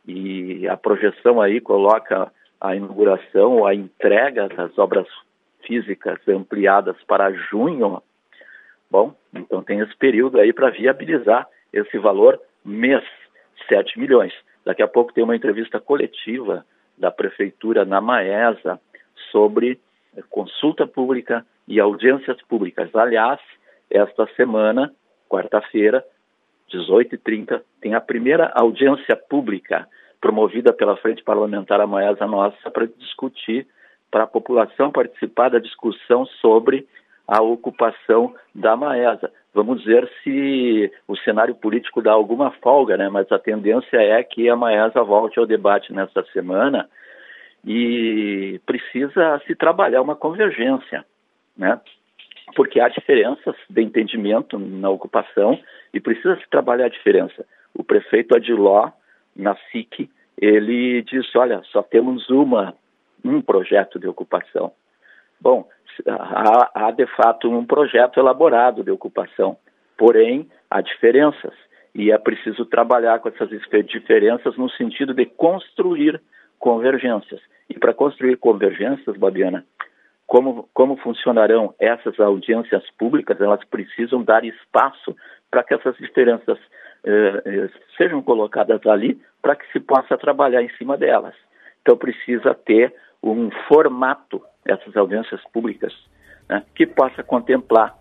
e a projeção aí coloca a inauguração ou a entrega das obras físicas ampliadas para junho. Bom, então tem esse período aí para viabilizar esse valor mês, 7 milhões. Daqui a pouco tem uma entrevista coletiva da Prefeitura na Maesa sobre consulta pública e audiências públicas. Aliás, esta semana, quarta-feira, 18h30, tem a primeira audiência pública promovida pela Frente Parlamentar A Maesa Nossa para discutir, para a população participar da discussão sobre a ocupação da Maesa. Vamos ver se o cenário político dá alguma folga, né? Mas a tendência é que a Maesa volte ao debate nesta semana e precisa se trabalhar uma convergência, né? Porque há diferenças de entendimento na ocupação e precisa se trabalhar a diferença. O prefeito Adiló, na SIC, ele disse, olha, só temos um projeto de ocupação. Bom, há de fato um projeto elaborado de ocupação, porém há diferenças e é preciso trabalhar com essas diferenças no sentido de construir convergências. E para construir convergências, Babiana, como funcionarão essas audiências públicas? Elas precisam dar espaço para que essas diferenças sejam colocadas ali para que se possa trabalhar em cima delas. Então precisa ter um formato, essas audiências públicas, né, que possa contemplar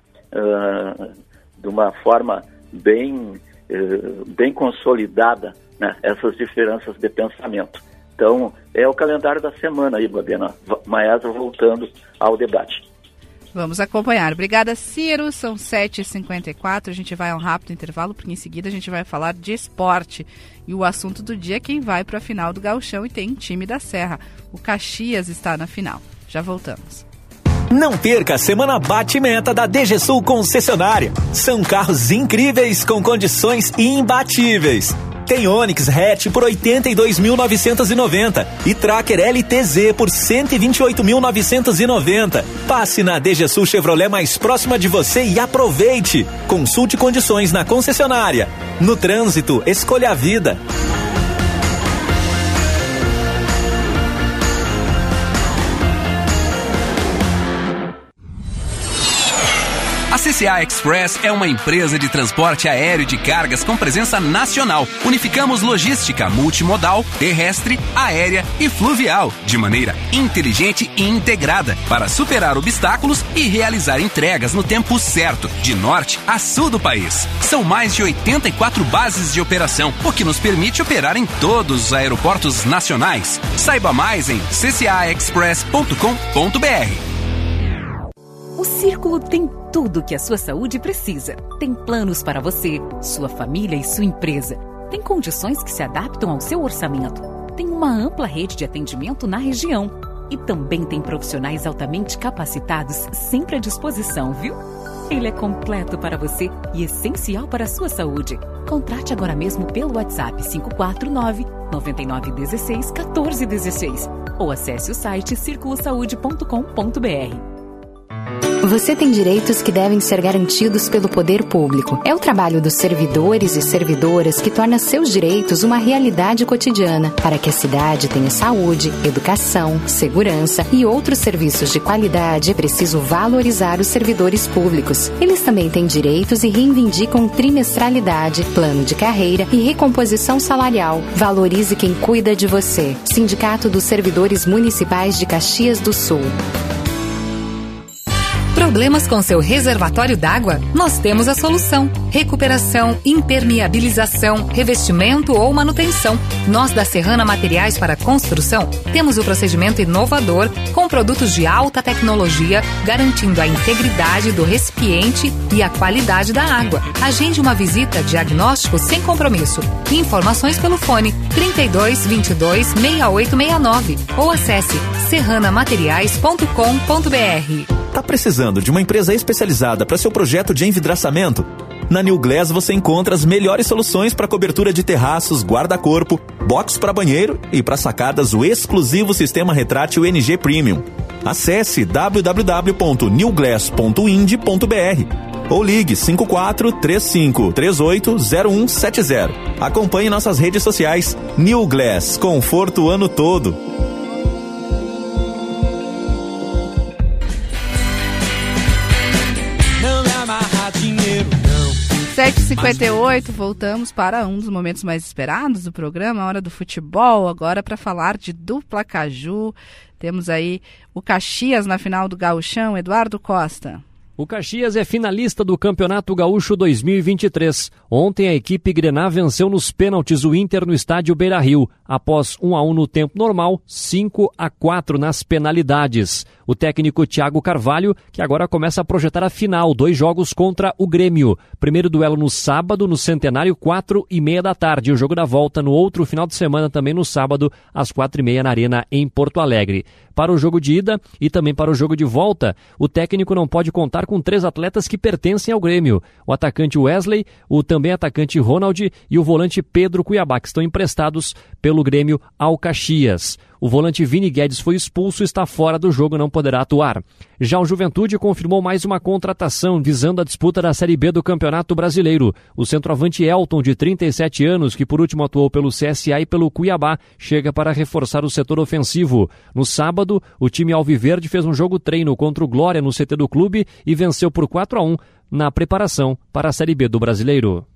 de uma forma bem consolidada, né, essas diferenças de pensamento. Então, é o calendário da semana aí, Babiana. Maesa voltando ao debate. Vamos acompanhar. Obrigada, Ciro. São 7h54. A gente vai a um rápido intervalo, porque em seguida a gente vai falar de esporte. E o assunto do dia é quem vai para a final do Gauchão e tem time da Serra. O Caxias está na final. Já voltamos. Não perca a Semana Bate Meta da DG Sul Concessionária. São carros incríveis com condições imbatíveis. Tem Onix Hatch por 82.990 e Tracker LTZ por 128.990. Passe na DG Sul Chevrolet mais próxima de você e aproveite. Consulte condições na concessionária. No trânsito, escolha a vida. A CCA Express é uma empresa de transporte aéreo de cargas com presença nacional. Unificamos logística multimodal, terrestre, aérea e fluvial, de maneira inteligente e integrada, para superar obstáculos e realizar entregas no tempo certo, de norte a sul do país. São mais de 84 bases de operação, o que nos permite operar em todos os aeroportos nacionais. Saiba mais em ccaexpress.com.br. O Círculo tem tudo que a sua saúde precisa. Tem planos para você, sua família e sua empresa. Tem condições que se adaptam ao seu orçamento. tem uma ampla rede de atendimento na região. E também tem profissionais altamente capacitados sempre à disposição, viu? Ele é completo para você e essencial para a sua saúde. Contrate agora mesmo pelo WhatsApp 549-9916-1416 ou acesse o site circulosaude.com.br. Você tem direitos que devem ser garantidos pelo poder público. É o trabalho dos servidores e servidoras que torna seus direitos uma realidade cotidiana, para que a cidade tenha saúde, educação, segurança e outros serviços de qualidade. É preciso valorizar os servidores públicos. Eles também têm direitos e reivindicam trimestralidade, plano de carreira e recomposição salarial. Valorize quem cuida de você. Sindicato dos Servidores Municipais de Caxias do Sul. Problemas com seu reservatório d'água? Nós temos a solução. Recuperação, impermeabilização, revestimento ou manutenção. Nós da Serrana Materiais para Construção temos o procedimento inovador com produtos de alta tecnologia, garantindo a integridade do recipiente e a qualidade da água. Agende uma visita diagnóstico sem compromisso. Informações pelo fone 32 22 6869 ou acesse serranamateriais.com.br. Tá precisando de uma empresa especializada para seu projeto de envidraçamento? Na New Glass você encontra as melhores soluções para cobertura de terraços, guarda-corpo, box para banheiro e para sacadas o exclusivo sistema retrátil NG Premium. Acesse www.newglass.ind.br ou ligue 5435380170. Acompanhe nossas redes sociais. New Glass, conforto o ano todo. 7h58, voltamos para um dos momentos mais esperados do programa, a hora do futebol, agora para falar de dupla Caju. Temos aí o Caxias na final do Gauchão, Eduardo Costa. O Caxias é finalista do Campeonato Gaúcho 2023. Ontem a equipe Grená venceu nos pênaltis o Inter no estádio Beira-Rio. Após 1-1 no tempo normal, 5-4 nas penalidades. O técnico Thiago Carvalho, que agora começa a projetar a final, 2 jogos contra o Grêmio. Primeiro duelo no sábado, no Centenário, 4h30 da tarde. O jogo da volta no outro final de semana, também no sábado, às 4h30 na Arena, em Porto Alegre. Para o jogo de ida e também para o jogo de volta, o técnico não pode contar com 3 atletas que pertencem ao Grêmio. O atacante Wesley, o também atacante Ronald e o volante Pedro Cuiabá, que estão emprestados pelo Grêmio ao Caxias. O volante Vini Guedes foi expulso e está fora do jogo, não poderá atuar. Já o Juventude confirmou mais uma contratação visando a disputa da Série B do Campeonato Brasileiro. O centroavante Elton, de 37 anos, que por último atuou pelo CSA e pelo Cuiabá, chega para reforçar o setor ofensivo. No sábado, o time alviverde fez um jogo-treino contra o Glória no CT do clube e venceu por 4-1 na preparação para a Série B do Brasileiro.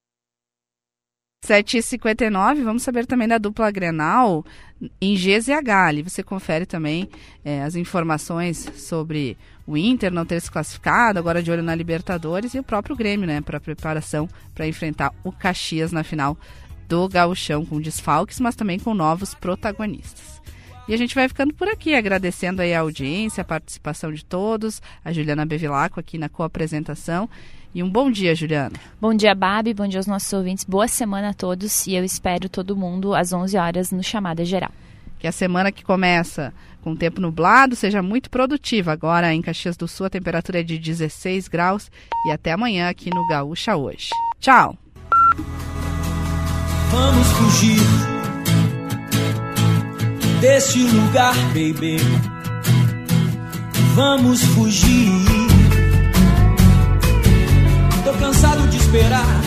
7h59, vamos saber também da dupla Grenal em GZH. Ali você confere também as informações sobre o Inter não ter se classificado, agora de olho na Libertadores, e o próprio Grêmio, né, para preparação para enfrentar o Caxias na final do Gauchão, com desfalques, mas também com novos protagonistas. E a gente vai ficando por aqui, agradecendo aí a audiência, a participação de todos, a Juliana Bevilacqua aqui na co-apresentação. E um bom dia, Juliana. Bom dia, Babi. Bom dia aos nossos ouvintes. Boa semana a todos e eu espero todo mundo às 11 horas no Chamada Geral. Que a semana que começa com tempo nublado seja muito produtiva. Agora em Caxias do Sul a temperatura é de 16 graus e até amanhã aqui no Gaúcha Hoje. Tchau! Vamos fugir desse lugar, baby. Vamos fugir. Tô cansado de esperar